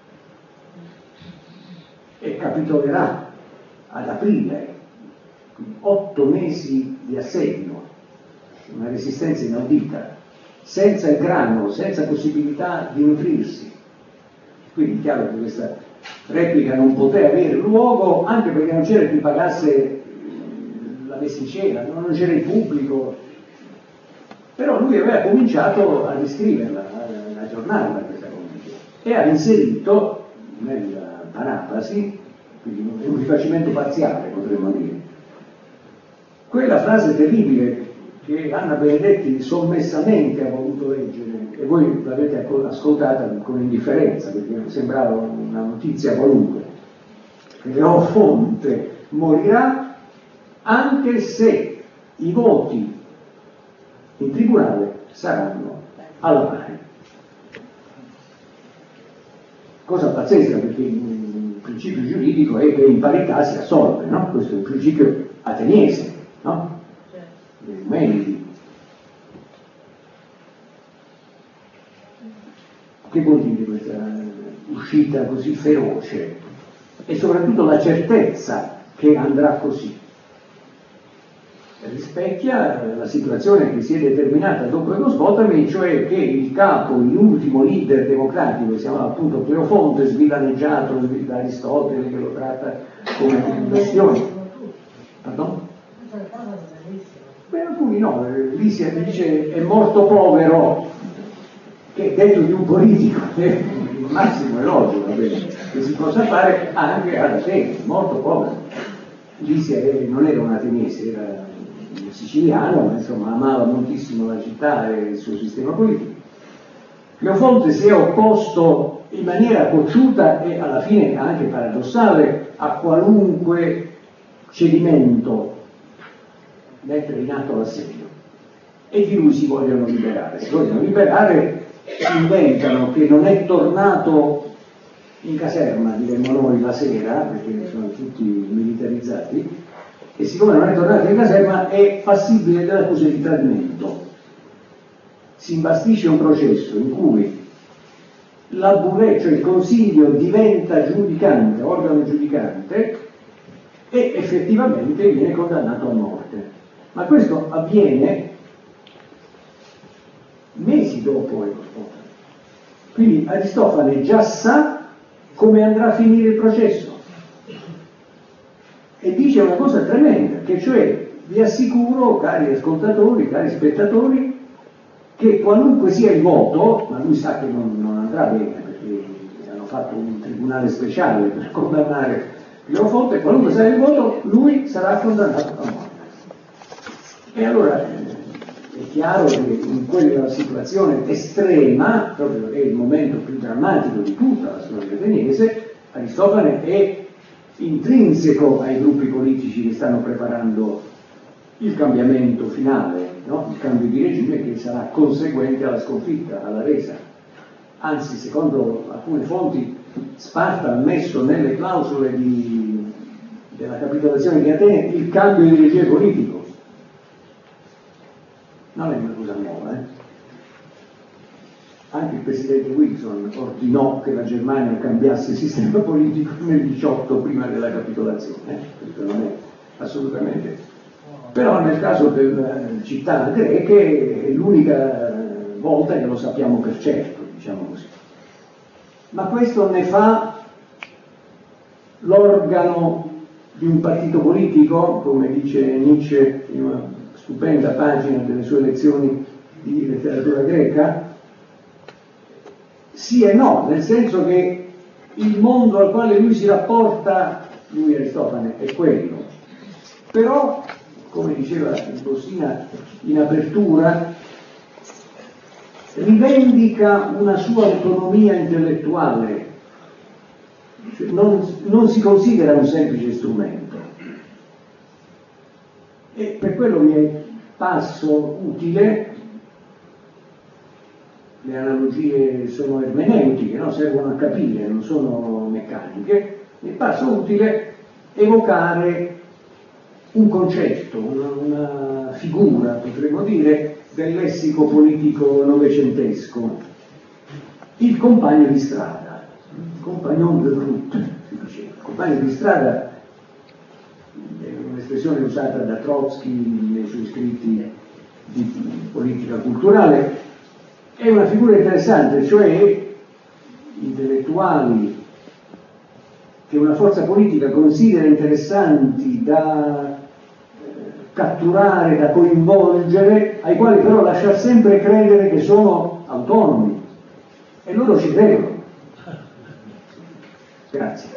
e capitolerà ad aprile, quindi 8 mesi di assedio, una resistenza inaudita, senza il grano, senza possibilità di nutrirsi. Quindi è chiaro che questa replica non poteva avere luogo, anche perché non c'era chi pagasse la messaggera, non c'era il pubblico, però lui aveva cominciato a riscriverla, a aggiornarla questa commedia, e ha inserito nella parafrasi, quindi un rifacimento parziale potremmo dire, quella frase terribile che Anna Benedetti sommessamente ha voluto leggere, e voi l'avete ascoltata con indifferenza perché sembrava una notizia qualunque: Leofonte morirà anche se i voti in tribunale saranno alla pari. Cosa pazzesca, perché il principio giuridico è che in parità si assolve, no? Questo è il principio ateniese, no? Dei Eumenidi. Che vuol dire questa uscita così feroce? E soprattutto la certezza che andrà così. Rispecchia la situazione che si è determinata dopo Egospotami, cioè che il capo, l'ultimo leader democratico, si chiamava appunto Cleofonte, svillaneggiato da Aristotele, che lo tratta come questione. Pardon? Beh, alcuni no, lì si dice è morto povero, che detto di un politico è il massimo elogio che si possa fare anche ad Atene, morto povero. Lisia non era un ateniese, era un siciliano, ma insomma amava moltissimo la città e il suo sistema politico. Cleofonte si è opposto in maniera cocciuta e alla fine anche paradossale a qualunque cedimento mettere in atto l'assedio, e di lui si vogliono liberare. Si vogliono liberare, si inventano che non è tornato in caserma, diremmo noi, la sera, perché sono tutti militarizzati, e siccome non è tornato in caserma è passibile dell'accusa di tradimento. Si imbastisce un processo in cui la Bourrée, cioè il Consiglio, diventa giudicante, organo giudicante, e effettivamente viene condannato a morte. Ma questo avviene mesi dopo Egospotami. Quindi Aristofane già sa come andrà a finire il processo e dice una cosa tremenda, che cioè vi assicuro, cari ascoltatori, cari spettatori, che qualunque sia il voto, ma lui sa che non andrà bene perché hanno fatto un tribunale speciale per condannare Pietrofonte, qualunque sarà il voto, lui sarà condannato a morte. E allora è chiaro che in quella situazione estrema, proprio è il momento più drammatico di tutta la storia ateniese, Aristofane è intrinseco ai gruppi politici che stanno preparando il cambiamento finale, no? Il cambio di regime che sarà conseguente alla sconfitta, alla resa. Anzi, secondo alcune fonti, Sparta ha messo nelle clausole della capitolazione di Atene il cambio di regime politico. Non è una cosa nuova, Anche il presidente Wilson ordinò che la Germania cambiasse il sistema politico nel 18 prima della capitolazione, questo non è assolutamente. Però nel caso delle città greche è l'unica volta che lo sappiamo per certo, diciamo così. Ma questo ne fa l'organo di un partito politico, come dice Nietzsche in una stupenda pagina delle sue lezioni di letteratura greca? Sì e no, nel senso che il mondo al quale lui si rapporta, lui Aristofane, è quello. Però, come diceva Bossina in apertura, rivendica una sua autonomia intellettuale, cioè non si considera un semplice strumento. E per quello mi è parso utile, le analogie sono ermeneutiche, no? Servono a capire, non sono meccaniche, mi è parso utile evocare un concetto, una figura, potremmo dire, del lessico politico novecentesco, il compagno di strada, compagnon de route, si diceva. Il compagno di strada è un'espressione usata da Trotsky nei suoi scritti di politica culturale, è una figura interessante, cioè intellettuali che una forza politica considera interessanti da catturare, da coinvolgere, ai quali però lascia sempre credere che sono autonomi, e loro ci credono. Grazie.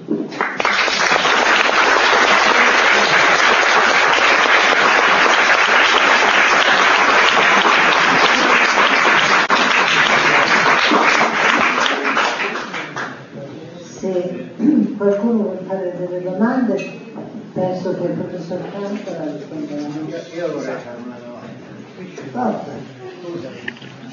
Se qualcuno vuole fare delle domande, penso che il professor Cantora risponderà. Io vorrei fare una domanda. Scusami.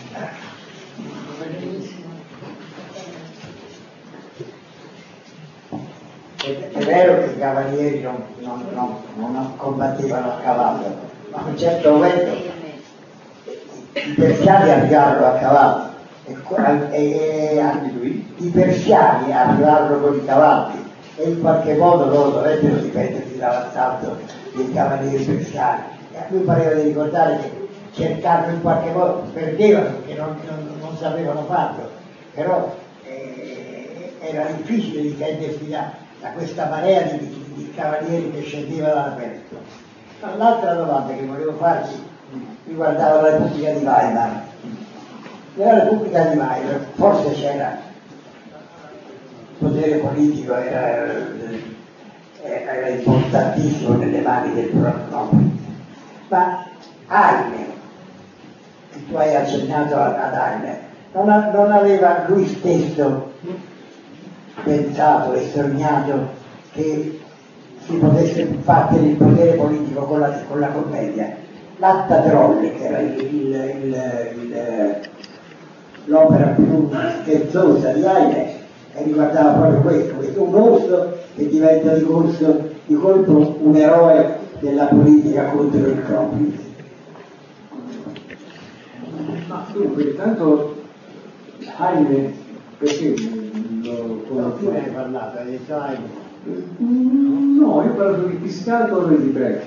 È vero che i cavalieri non combattevano a cavallo, ma a un certo momento i persiani arrivarono a cavallo e i persiani arrivarono con i cavalli e in qualche modo loro dovettero difendersi dall'assalto dei cavalieri persiani. E a lui pareva di ricordare che cercando in qualche modo, perdevano perché non sapevano farlo, però era difficile difendersi da questa marea di cavalieri che scendeva dall'aperto. L'altra domanda che volevo farci riguardava la Repubblica di Weimar. Nella Repubblica di Weimar forse c'era il potere politico, era importantissimo nelle mani del Protocollo, ma Heine, che tu hai accennato ad Heine, non aveva lui stesso pensato e sognato che si potesse battere il potere politico con la commedia. L'Atta Trolle, che era l'opera più scherzosa di Heine, riguardava proprio questo, un orso che diventa di colpo un eroe della politica contro il complice. Ma dunque, intanto Heine, perché Tu ne hai parlato, hai detto Heine. No, io parlo di Piscator e di Brecht.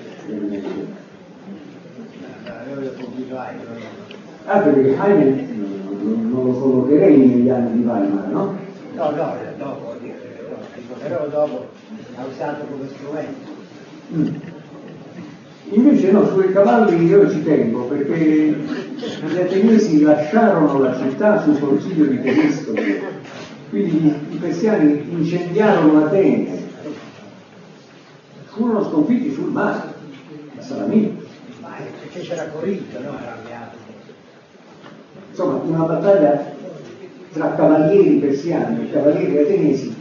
Io ho pubblicato Heine. Perché Heine non lo collocherei negli anni di Weimar, no? No, dopo, però dopo ha usato come strumento. Invece no, sui cavalli io ci tengo, perché gli ateniesi lasciarono la città sul consiglio di Temistocleo Quindi i persiani incendiarono Atene, furono sconfitti sul mare, a Salamina. Ma perché c'era Corinto, no? Insomma, una battaglia tra cavalieri persiani e cavalieri atenesi,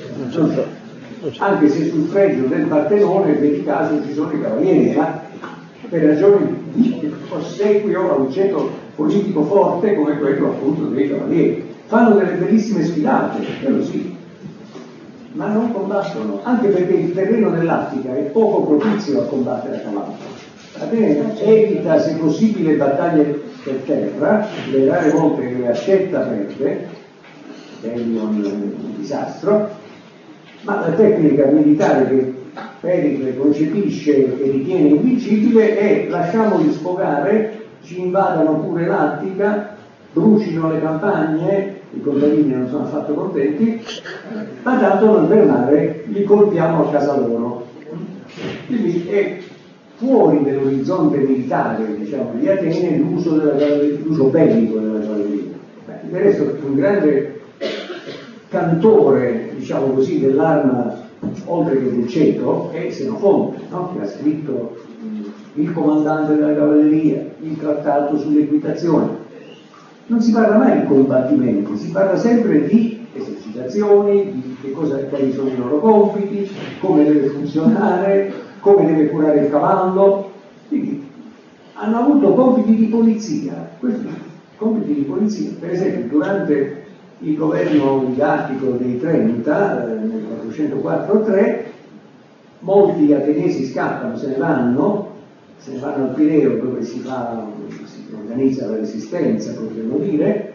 anche se sul fregio del Partenone in questi casi ci sono i cavalieri, ma per ragioni di ossequio a un ceto politico forte come quello appunto dei cavalieri. Fanno delle bellissime sfilate, quello sì, ma non combattono, anche perché il terreno dell'Attica è poco propizio a combattere a cavallo. Atene evita se possibile battaglie per terra, le rare volte che le accetta aperte, è un disastro, ma la tecnica militare che Pericle concepisce e ritiene invincibile è: lasciamoli sfogare, ci invadano pure l'Attica, brucino le campagne, i contadini non sono affatto contenti, ma tanto non per mare li colpiamo a casa loro. Quindi è fuori dell'orizzonte militare, diciamo, di Atene l'uso bellico della cavalleria. Del resto un grande cantore, diciamo così, dell'arma oltre che del ceto è Senofonte, no? Che ha scritto Il comandante della cavalleria, il trattato sull'equitazione. Non si parla mai di combattimenti, si parla sempre di esercitazioni, di quali sono i loro compiti, come deve funzionare, come deve curare il cavallo. Quindi hanno avuto compiti di polizia, compiti di polizia. Per esempio, durante il governo oligarchico dei 30, nel 404-3, molti atenesi scappano, se ne vanno al Pireo, dove si organizza la resistenza, potremmo dire,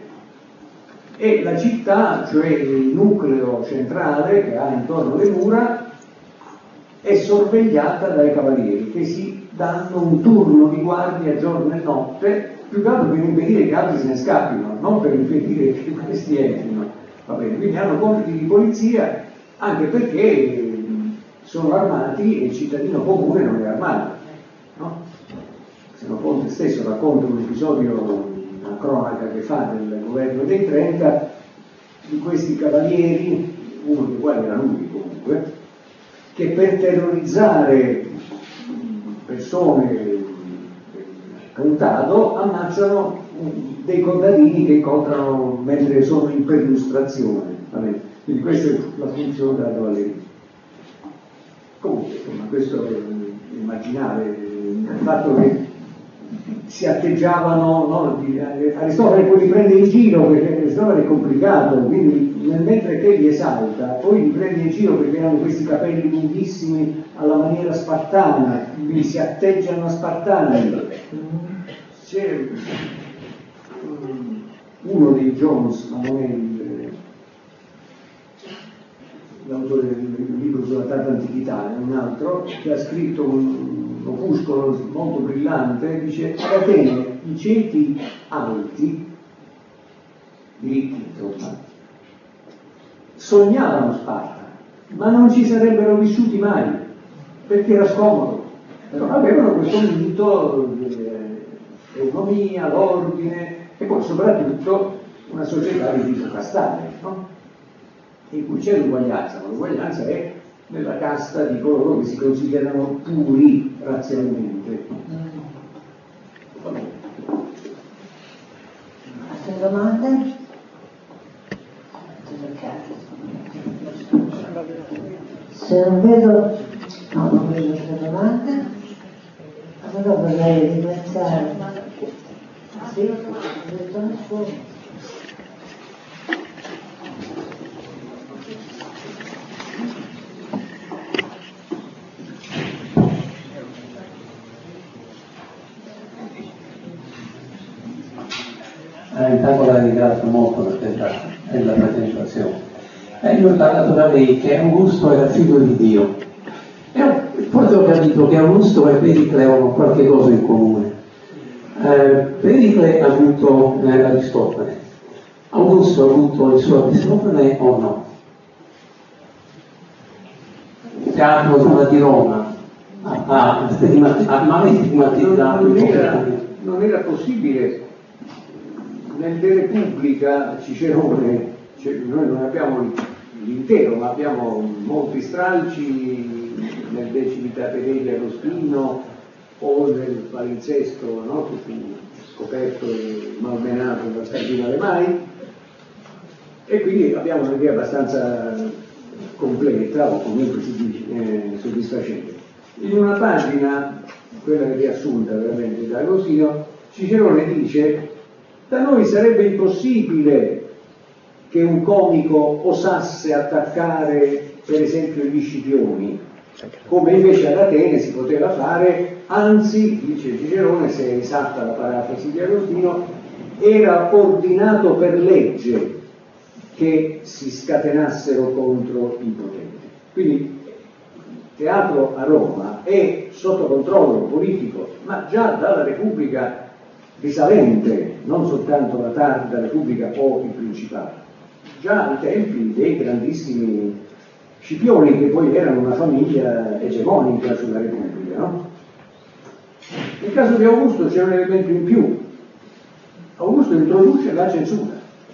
e la città, cioè il nucleo centrale che ha intorno le mura, è sorvegliata dai cavalieri che si danno un turno di guardia giorno e notte, più che altro per impedire che altri se ne scappino, non per impedire che questi entrino. Va bene, quindi hanno compiti di polizia, anche perché sono armati e il cittadino comune non è armato, no? Senofonte stesso racconta un episodio, una cronaca che fa del governo dei 30, di questi cavalieri, uno dei quali era lui comunque, che per terrorizzare persone contado ammazzano dei contadini che incontrano mentre sono in perlustrazione. Quindi questa è la funzione della cavalleria. Comunque, insomma, questo è immaginare il fatto che si atteggiavano, no? Aristotele poi li prende in giro perché Aristotele è complicato, quindi mentre che li esalta, poi li prende in giro perché hanno questi capelli lunghissimi alla maniera spartana, quindi si atteggiano a spartani. C'è uno dei Jones, ma non è l'autore del libro sulla tarda antichità, è un altro, che ha scritto un opuscolo molto brillante, dice: ad Atene i ceti alti, diritti insomma, sognavano Sparta, ma non ci sarebbero vissuti mai, perché era scomodo. Però avevano questo mito dell'economia, l'ordine e poi soprattutto una società di tipo castale, no? In cui c'è l'uguaglianza, ma l'uguaglianza è nella casta di coloro che si considerano puri razzialmente. Altre domande? Se non vedo, no, non vedo altre domande, allora vorrei ringraziare. Sì, ho detto nessuno. Intanto la ringrazio molto per la presentazione. Io ho parlato da lei che Augusto era figlio di Dio. Forse ho capito che Augusto e Pericle avevano qualche cosa in comune. Pericle ha avuto Aristotele. Augusto ha avuto il suo Aristotele o no? Teatro sulla di Roma ha mai stigmatizzato non era possibile. Nel De Repubblica Cicerone noi non abbiamo l'intero, ma abbiamo molti stralci nel De Civitate Dei Agostino o nel palinsesto, no? Che fu scoperto e malmenato dal cardinale Mai, e quindi abbiamo un'idea abbastanza completa, o comunque soddisfacente. In una pagina, quella riassunta veramente da Agostino, Cicerone dice: da noi sarebbe impossibile che un comico osasse attaccare per esempio gli Scipioni, come invece ad Atene si poteva fare, anzi, dice Cicerone, se è esatta la parafrasi di Agostino, era ordinato per legge che si scatenassero contro i potenti. Quindi il teatro a Roma è sotto controllo politico, ma già dalla Repubblica risalente, non soltanto la tarda Repubblica o il Principato, già ai tempi dei grandissimi Scipioni, che poi erano una famiglia egemonica sulla Repubblica, no? Nel caso di Augusto c'è un elemento in più. Augusto introduce la censura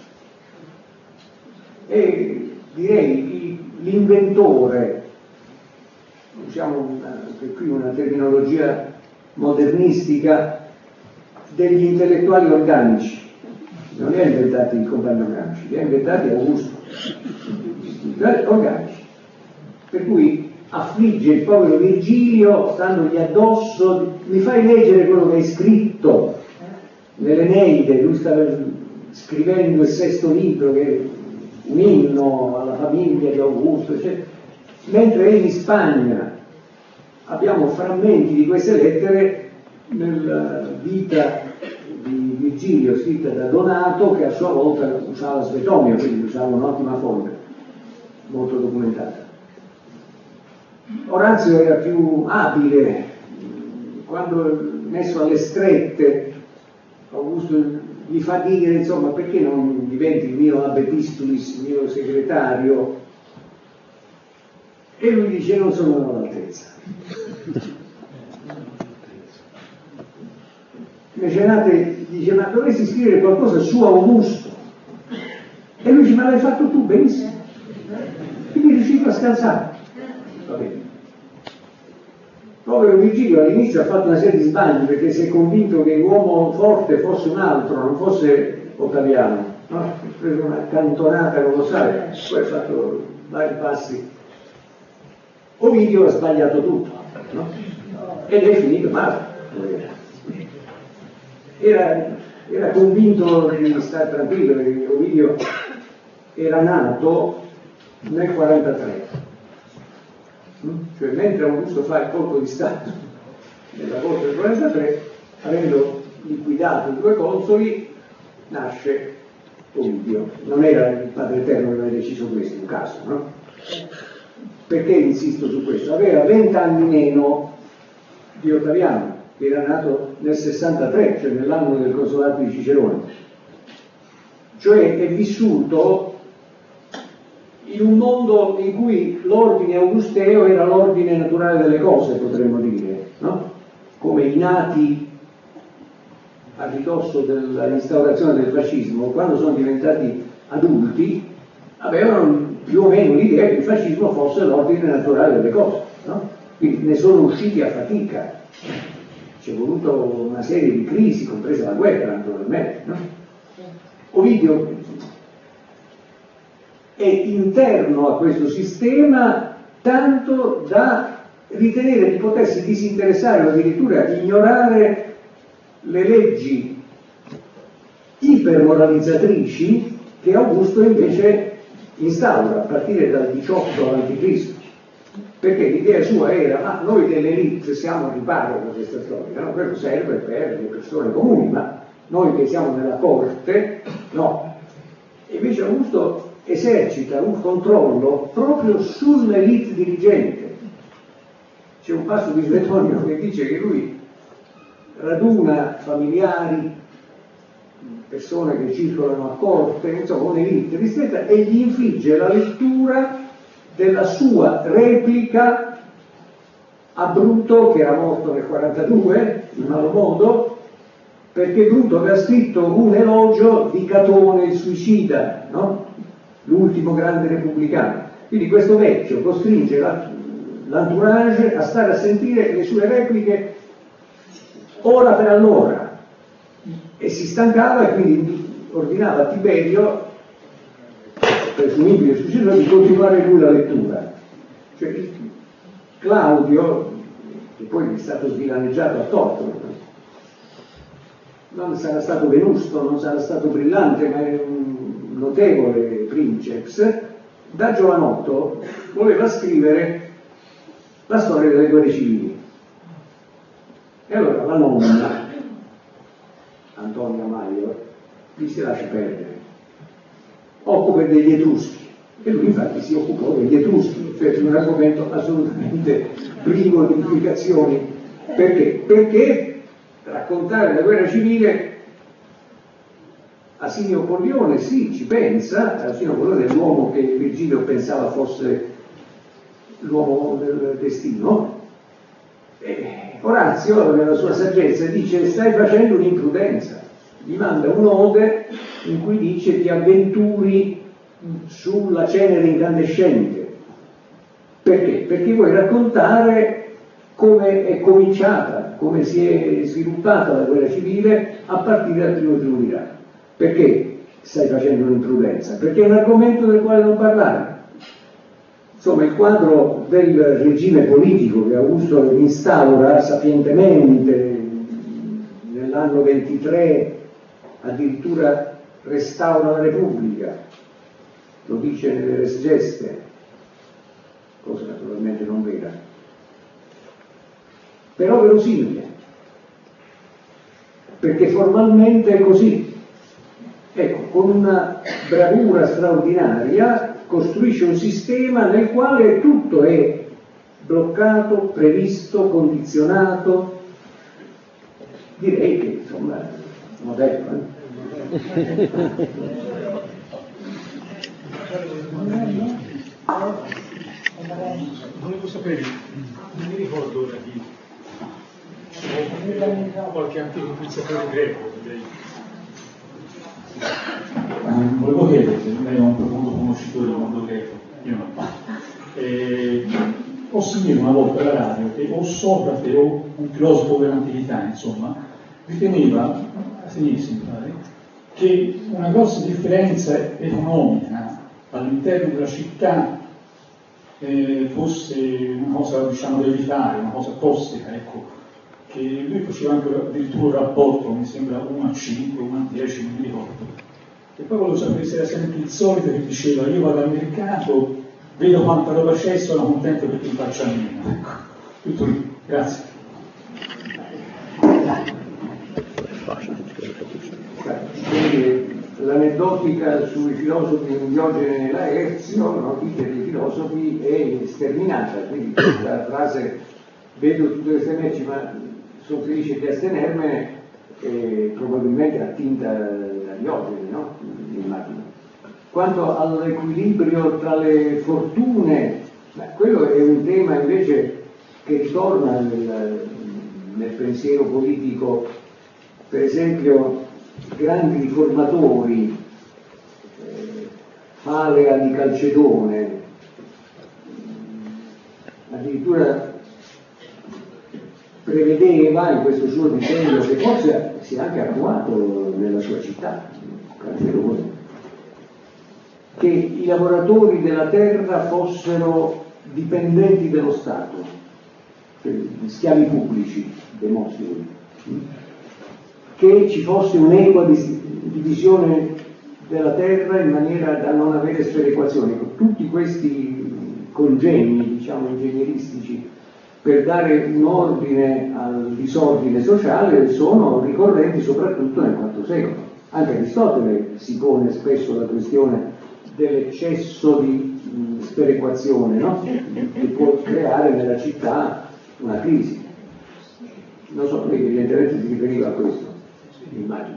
e direi l'inventore, usiamo anche qui una terminologia modernistica, degli intellettuali organici. Non li ha inventati il compagno Gramsci, li ha inventati Augusto. Organici. Per cui affligge il povero Virgilio standogli addosso: mi fai leggere quello che hai scritto nell'Eneide. Lui stava scrivendo il 6° libro, che è un inno alla famiglia di Augusto, eccetera. Mentre in Spagna abbiamo frammenti di queste lettere nella vita di Virgilio, scritta da Donato, che a sua volta usava Svetonio, quindi usava un'ottima fonte, molto documentata. Orazio era più abile, quando messo alle strette, Augusto gli fa dire, insomma, perché non diventi il mio abepistulis, il mio segretario? E lui dice: non sono all'altezza. Mecenate dice: ma dovresti scrivere qualcosa su Augusto. E lui dice: ma l'hai fatto tu benissimo. Quindi è riuscito a scansare. Va bene. Povero Virgilio all'inizio ha fatto una serie di sbagli, perché si è convinto che l'uomo forte fosse un altro, non fosse Ottaviano, no? Ha preso una cantonata colossale, poi ha fatto vari passi. Ovidio ha sbagliato tutto, no? Ed è finito male. Era convinto di stare tranquillo, perché Ovidio era nato nel 43. Cioè, mentre Augusto fa il colpo di Stato nell'agosto del 43, avendo liquidato i 2 consoli, nasce Ovidio. Non era il Padre Eterno che aveva deciso questo, un caso, no? Perché insisto su questo? Aveva 20 anni meno di Ottaviano, che era nato nel 63, cioè nell'anno del consolato di Cicerone. Cioè è vissuto in un mondo in cui l'ordine augusteo era l'ordine naturale delle cose, potremmo dire, no? Come i nati a ridosso dell'instaurazione del fascismo, quando sono diventati adulti, avevano più o meno l'idea che il fascismo fosse l'ordine naturale delle cose, no? Quindi ne sono usciti a fatica. C'è voluto una serie di crisi, compresa la guerra, naturalmente, no? Ovidio è interno a questo sistema tanto da ritenere di potersi disinteressare o addirittura ignorare le leggi ipermoralizzatrici che Augusto invece instaura a partire dal 18 a.C. Perché l'idea sua era: ma noi dell'elite siamo al riparo da questa storia, no? Quello serve per le persone comuni, ma noi che siamo nella corte, no. E invece Augusto esercita un controllo proprio sull'elite dirigente. C'è un passo di Svetonio che dice che lui raduna familiari, persone che circolano a corte, insomma un'elite ristretta, e gli infligge la lettura della sua replica a Bruto, che era morto nel 42 in malo modo, perché Bruto aveva scritto un elogio di Catone il suicida, no? l'ultimo grande repubblicano. Quindi questo vecchio costringe l'entourage a stare a sentire le sue repliche ora per allora, e si stancava e quindi ordinava a Tiberio, presumibile successore, di continuare lui la lettura. Cioè, Claudio, che poi è stato svilaneggiato a torto, non sarà stato venusto, non sarà stato brillante, ma è un notevole princeps, da giovanotto voleva scrivere la storia delle guerre civili. E allora la nonna, Antonia Maior, gli si lascia perdere, occupa degli Etruschi, e lui infatti si occupò degli Etruschi, fece un argomento assolutamente privo di implicazioni. Perché? Perché raccontare la guerra civile, Asinio Pollione sì, ci pensa. Asinio Pollione è l'uomo che Virgilio pensava fosse l'uomo del destino, e Orazio nella sua saggezza dice: stai facendo un'imprudenza, gli manda un'ode in cui dice: ti avventuri sulla cenere incandescente. Perché? Perché vuoi raccontare come è cominciata, come si è sviluppata la guerra civile a partire dal primo triunvirato. Perché stai facendo un'imprudenza? Perché è un argomento del quale non parlare. Insomma, il quadro del regime politico che Augusto instaura sapientemente nell'anno 23, addirittura restaura la Repubblica, lo dice nelle Res Geste, cosa naturalmente non vera, però verosimile, perché formalmente è così. Ecco, con una bravura straordinaria costruisce un sistema nel quale tutto è bloccato, previsto, condizionato. Direi che, insomma, moderno. Volevo sapere, non mi ricordo ora di qualche antico pensatore greco. Volevo chiedere se lei è un profondo conoscitore del mondo greco, io no. Ho sentito una volta alla radio che o Socrate o un filosofo dell'antichità, insomma, riteneva, a sinistra mi pare, che una grossa differenza economica all'interno della città fosse una cosa, diciamo, da evitare, una cosa tossica, ecco, che lui faceva anche addirittura un rapporto, mi sembra 1 a 5, 1 a 10, non mi ricordo. E poi volevo sapere se era sempre il solito che diceva: io vado al mercato, vedo quanta roba c'è e sono contento perché mi faccio a meno. Ecco, tutto lì. Grazie. Quindi l'aneddotica sui filosofi di Diogene e Laerzio, no, dite dei filosofi, è sterminata. Quindi questa frase, vedo tutte queste merci ma sono felice di astenermene, probabilmente attinta da Diogene, no? Immagino. Quanto all'equilibrio tra le fortune, quello è un tema invece che ritorna nel pensiero politico. Per esempio, grandi riformatori, Falea di Calcedone, addirittura prevedeva in questo suo disegno, che forse si è anche attuato nella sua città, Calcedone, che i lavoratori della terra fossero dipendenti dello Stato, cioè schiavi pubblici, Demostene, che ci fosse un'equa divisione della terra in maniera da non avere sperequazioni. Tutti questi congegni, diciamo, ingegneristici per dare un ordine al disordine sociale sono ricorrenti soprattutto nel IV secolo. Anche Aristotele si pone spesso la questione dell'eccesso di sperequazione, no? Che può creare nella città una crisi. Non so, lui evidentemente si riferiva a questo, immagino.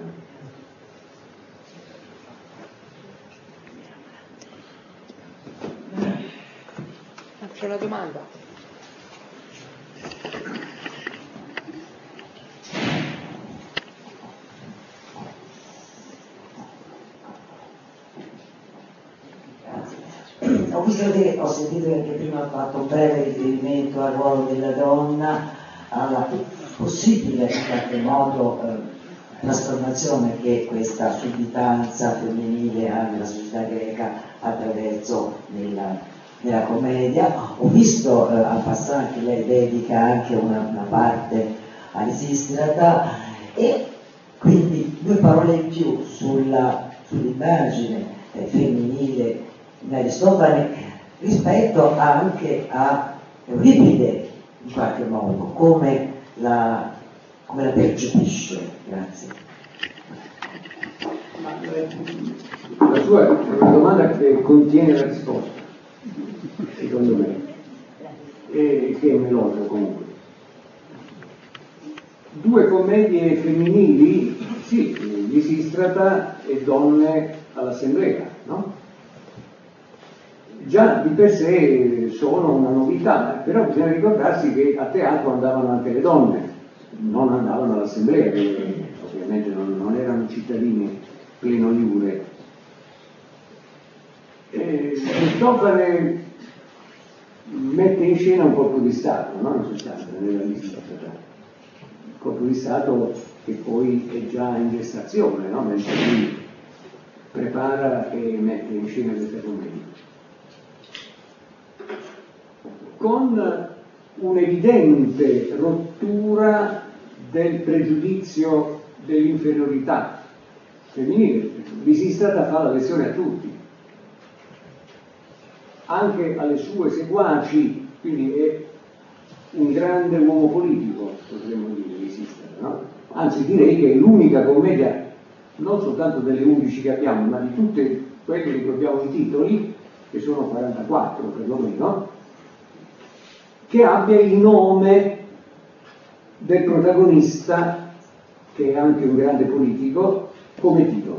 C'è una domanda. ho sentito che anche prima ha fatto un breve riferimento al ruolo della donna, alla possibile in qualche modo trasformazione che questa sudditanza femminile ha nella società greca attraverso nella commedia. Ho visto a passare che lei dedica anche una parte all'Isistrata, e quindi 2 parole in più sull'immagine femminile in Aristofane rispetto anche a Euripide, in qualche modo, come la percepisce. Grazie. La sua è una domanda che contiene la risposta, secondo me, e che è un elogio comunque. 2 commedie femminili, sì, Lisistrata e Donne all'Assemblea, no? Già di per sé sono una novità, però bisogna ricordarsi che a teatro andavano anche le donne, non andavano all'Assemblea, che ovviamente non erano cittadini pleno iure. Cristofane mette in scena un colpo di Stato, no? In sostanza, nella Lisistrata. Colpo di Stato che poi è già in gestazione, no? Mentre lui prepara e mette in scena questa commedia. Con un'evidente rottura del pregiudizio dell'inferiorità femminile. Lisistrata fa la lezione a tutti, anche alle sue seguaci, quindi è un grande uomo politico, potremmo dire, Lisistrata, no? Anzi, direi che è l'unica commedia, non soltanto delle 11 che abbiamo, ma di tutte quelle di cui abbiamo i titoli, che sono 44 perlomeno, che abbia il nome del protagonista, che è anche un grande politico, come titolo.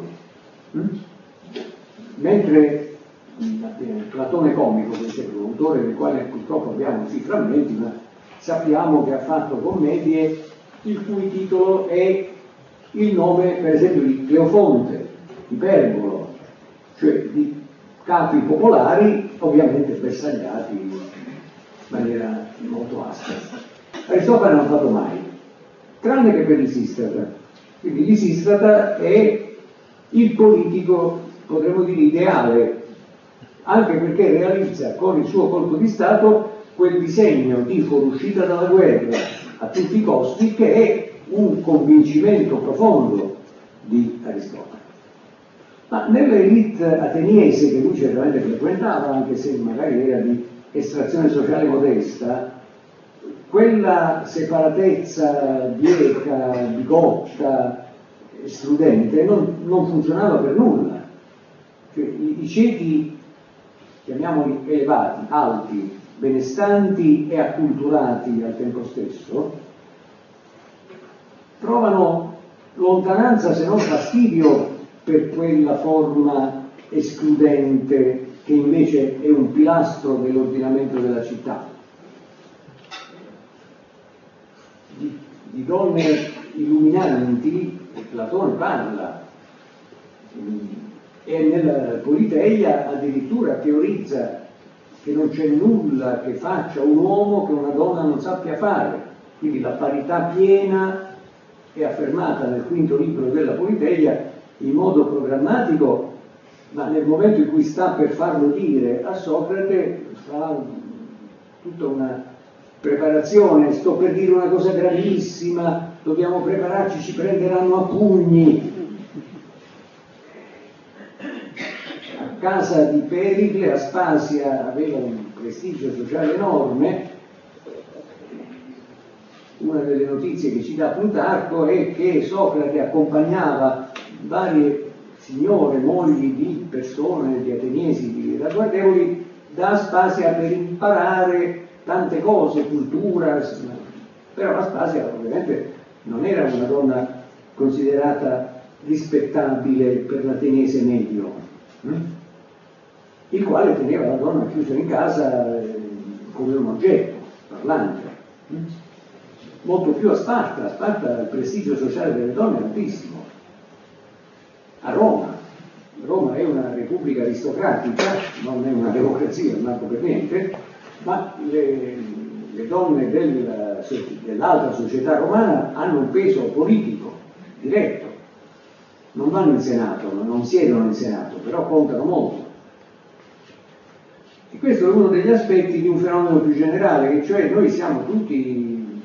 Mentre Platone Comico, per esempio, un autore del quale purtroppo abbiamo sì frammenti, ma sappiamo che ha fatto commedie il cui titolo è il nome, per esempio, di Cleofonte, di Pergolo, cioè di capi popolari, ovviamente bersagliati in maniera molto aspra. Aristofane non l'ha fatto mai, tranne che per Lisistrata. Quindi Lisistrata è il politico, potremmo dire, ideale, anche perché realizza con il suo colpo di Stato quel disegno di fuoriuscita dalla guerra a tutti i costi, che è un convincimento profondo di Aristofane. Ma nell'elite ateniese che lui certamente frequentava, anche se magari era di estrazione sociale modesta, quella separatezza bieca, bigotta, escludente non funzionava per nulla. Cioè, i ceti, chiamiamoli elevati, alti, benestanti e acculturati al tempo stesso, trovano lontananza, se non fastidio, per quella forma escludente che invece è un pilastro dell'ordinamento della città. Di donne illuminanti Platone parla, e nella Politeia addirittura teorizza che non c'è nulla che faccia un uomo che una donna non sappia fare, quindi la parità piena è affermata nel quinto libro della Politeia in modo programmatico, ma nel momento in cui sta per farlo dire a Socrate fa tutta una preparazione: sto per dire una cosa gravissima, dobbiamo prepararci, ci prenderanno a pugni. A casa di Pericle, Aspasia aveva un prestigio sociale enorme. Una delle notizie che ci dà Plutarco è che Socrate accompagnava varie signore, mogli di persone, di ateniesi, di ragguardevoli, da Aspasia per imparare tante cose, cultura, però Aspasia ovviamente non era una donna considerata rispettabile per l'ateniese medio, il quale teneva la donna chiusa in casa come un oggetto parlante. Molto più a Sparta. A Sparta il prestigio sociale delle donne è altissimo. A Roma è una repubblica aristocratica, non è una democrazia, manco per niente, ma le donne dell'alta società romana hanno un peso politico diretto, non vanno in Senato, non siedono in Senato, però contano molto. E questo è uno degli aspetti di un fenomeno più generale, che cioè noi siamo tutti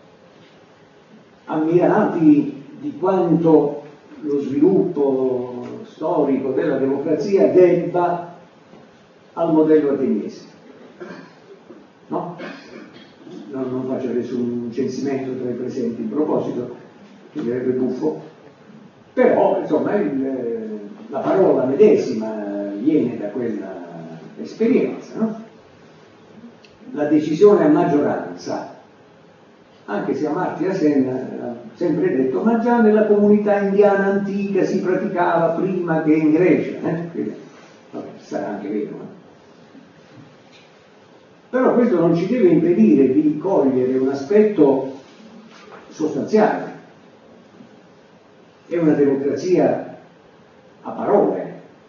ammirati di quanto lo sviluppo storico della democrazia debba al modello ateniese. No? Non faccio adesso un censimento tra i presenti in proposito, che sarebbe buffo, però insomma la parola medesima viene da quella esperienza, no? La decisione a maggioranza, anche se Amartya Sen ha sempre detto ma già nella comunità indiana antica si praticava prima che in Grecia, vabbè, sarà anche vero, però questo non ci deve impedire di cogliere un aspetto sostanziale. È una democrazia a parole.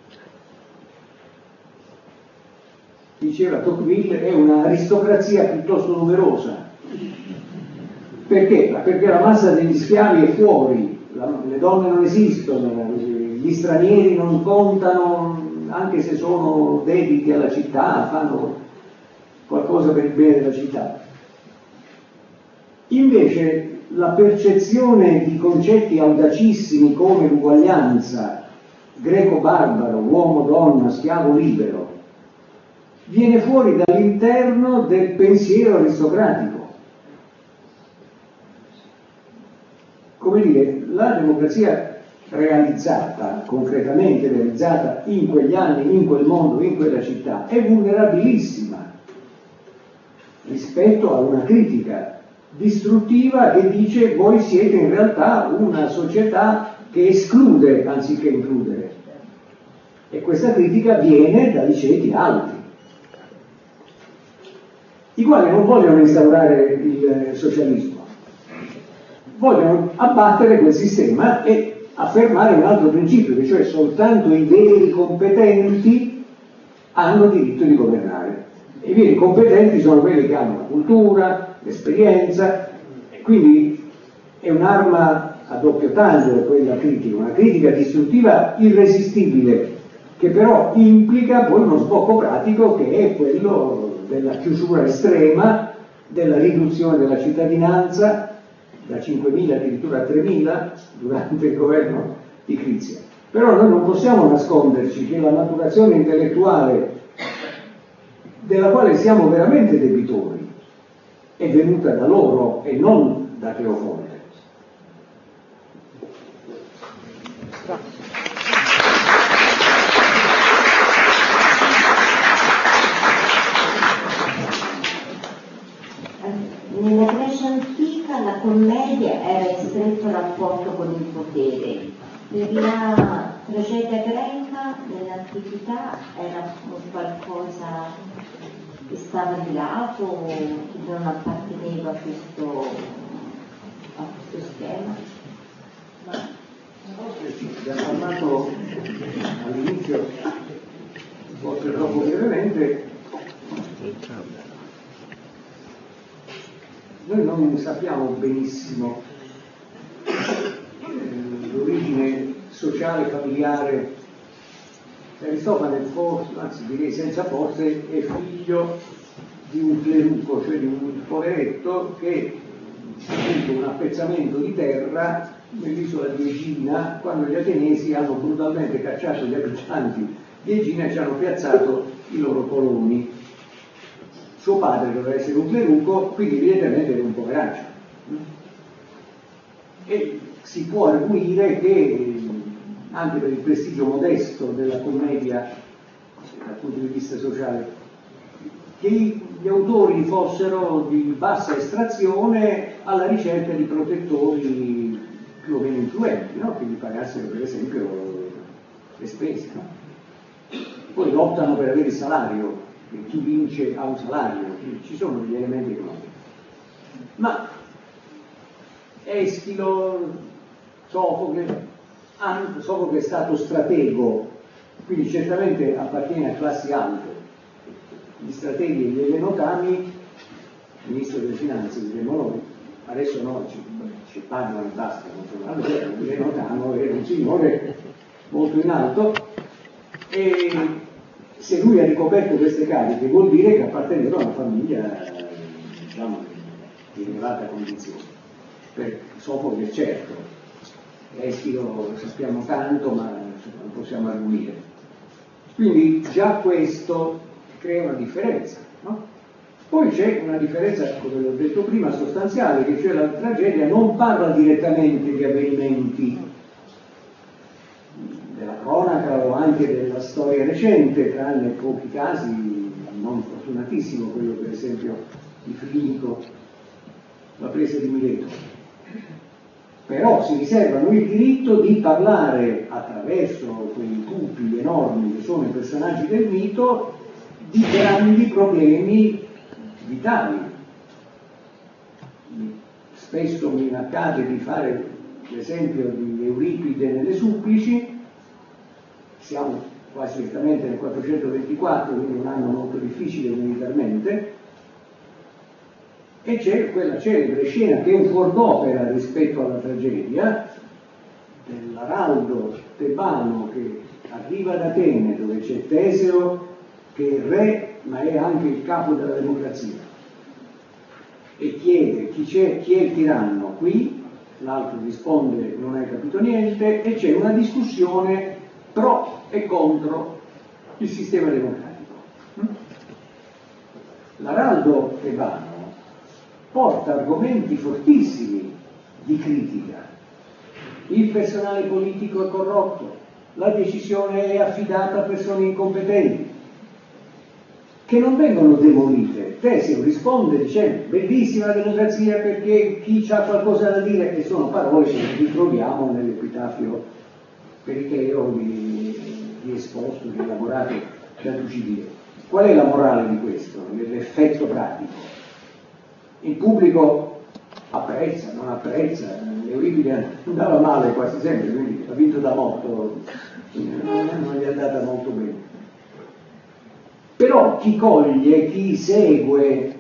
Diceva Tocqueville, è un'aristocrazia piuttosto numerosa. Perché? Perché la massa degli schiavi è fuori, le donne non esistono, gli stranieri non contano, anche se sono dediti alla città, fanno qualcosa per il bene della città. Invece la percezione di concetti audacissimi come l'uguaglianza, greco-barbaro, uomo-donna, schiavo-libero, viene fuori dall'interno del pensiero aristocratico. Come dire, la democrazia realizzata, concretamente realizzata in quegli anni, in quel mondo, in quella città, è vulnerabilissima rispetto a una critica distruttiva che dice voi siete in realtà una società che esclude anziché includere, e questa critica viene dai ceti alti, i quali non vogliono instaurare il socialismo, vogliono abbattere quel sistema e affermare un altro principio, che cioè soltanto i veri competenti hanno diritto di governare. I veri competenti sono quelli che hanno la cultura, l'esperienza, e quindi è un'arma a doppio taglio quella critica, una critica distruttiva irresistibile, che però implica poi uno sbocco pratico che è quello della chiusura estrema, della riduzione della cittadinanza da 5.000 addirittura a 3.000 durante il governo di Crizia. Però noi non possiamo nasconderci che la maturazione intellettuale della quale siamo veramente debitori è venuta da loro e non da Cleofonte. Nella Grecia antica la commedia era in stretto rapporto con il potere. Per la tragedia greca nell'antichità era qualcosa che stava di lato, che non apparteneva a questo schema. Abbiamo parlato all'inizio, forse troppo brevemente. Noi non sappiamo benissimo l'origine sociale, familiare. Aristofane, forse, anzi direi senza forse, è figlio di un cleruco, cioè di un poveretto che ha avuto un appezzamento di terra nell'isola di Egina, quando gli ateniesi hanno brutalmente cacciato gli abitanti di Egina e ci hanno piazzato i loro coloni. Suo padre doveva essere un cleruco, quindi evidentemente era un poveraccio. E si può arguire che, anche per il prestigio modesto della commedia dal punto di vista sociale, che gli autori fossero di bassa estrazione alla ricerca di protettori più o meno influenti, no? Che gli pagassero per esempio le spese. No? Poi lottano per avere il salario, e chi vince ha un salario, ci sono degli elementi economici. Ma Eschilo, Sofocle è stato stratego quindi certamente appartiene a classi alte. Gli strateghi e gli elenotami, ministro delle finanze diremo noi, adesso no, ci parlano e basta, allora l'elenotamo era un signore molto in alto, e se lui ha ricoperto queste cariche vuol dire che apparteneva a una famiglia, diciamo, di elevata condizione. Per Sofocles, certo, Eschilo lo sappiamo tanto, ma non possiamo arguire. Quindi già questo crea una differenza, no? Poi c'è una differenza, come l'ho detto prima, sostanziale, che cioè la tragedia non parla direttamente di avvenimenti della cronaca o anche della storia recente, tranne pochi casi non fortunatissimo, quello per esempio di Filico, la presa di Mileto. Però si riservano il diritto di parlare attraverso quei pupi enormi che sono i personaggi del mito di grandi problemi vitali. Spesso mi accade di fare l'esempio di Euripide nelle Supplici, siamo quasi esattamente nel 424, quindi un anno molto difficile militarmente, e c'è quella celebre scena che è un fuor d'opera rispetto alla tragedia dell'araldo tebano che arriva ad Atene, dove c'è Teseo che è re ma è anche il capo della democrazia, e chiede chi è il tiranno qui, l'altro risponde non hai capito niente, e c'è una discussione pro e contro il sistema democratico. L'araldo tebano porta argomenti fortissimi di critica. Il personale politico è corrotto, la decisione è affidata a persone incompetenti, che non vengono demolite. Teseo risponde dicendo bellissima la democrazia perché chi ha qualcosa da dire, e sono parole che ritroviamo nell'epitafio Pericleo di Esposto, che ha lavorato da Tucidide. Qual è la morale di questo? L'effetto pratico. Il pubblico apprezza, non apprezza, Euripide andava male quasi sempre, quindi ha vinto da morto, non gli è andata molto bene. Però chi coglie, chi segue,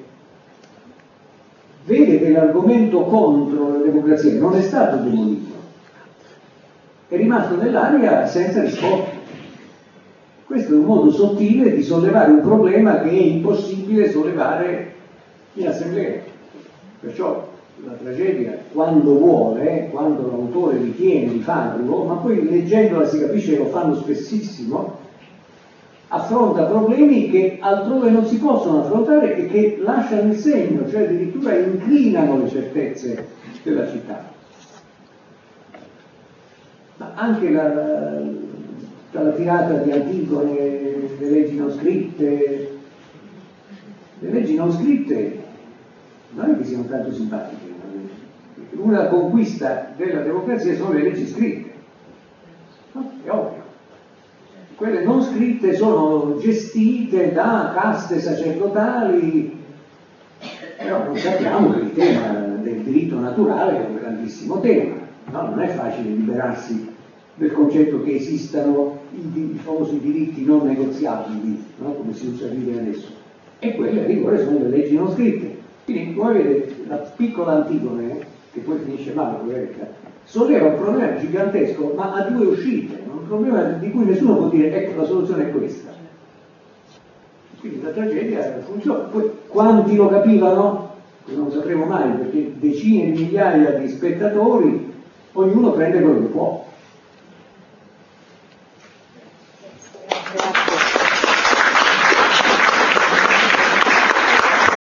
vede che l'argomento contro la democrazia non è stato demolito, è rimasto nell'aria senza risposta. Questo è un modo sottile di sollevare un problema che è impossibile sollevare in assemblea. Perciò la tragedia, quando vuole, quando l'autore ritiene di farlo, ma poi leggendola si capisce che lo fanno spessissimo, affronta problemi che altrove non si possono affrontare e che lasciano il segno, cioè addirittura incrinano le certezze della città. Ma anche dalla tirata di Antigone, le leggi non scritte non è che siano tanto simpatiche. Una conquista della democrazia sono le leggi scritte, no? È ovvio. Quelle non scritte sono gestite da caste sacerdotali, però non sappiamo che il tema del diritto naturale è un grandissimo tema, no? Non è facile liberarsi del concetto che esistano i famosi diritti non negoziabili, no? Come si usa dire adesso, e quelle a rigore sono le leggi non scritte. Quindi come vedete la piccola Antigone, che poi finisce male, poveretta, solleva un problema gigantesco ma ha due uscite, un problema di cui nessuno può dire ecco la soluzione è questa. Quindi la tragedia funziona. Poi quanti lo capivano? Non lo sapremo mai, perché decine di migliaia di spettatori, ognuno prende quello che può. Grazie.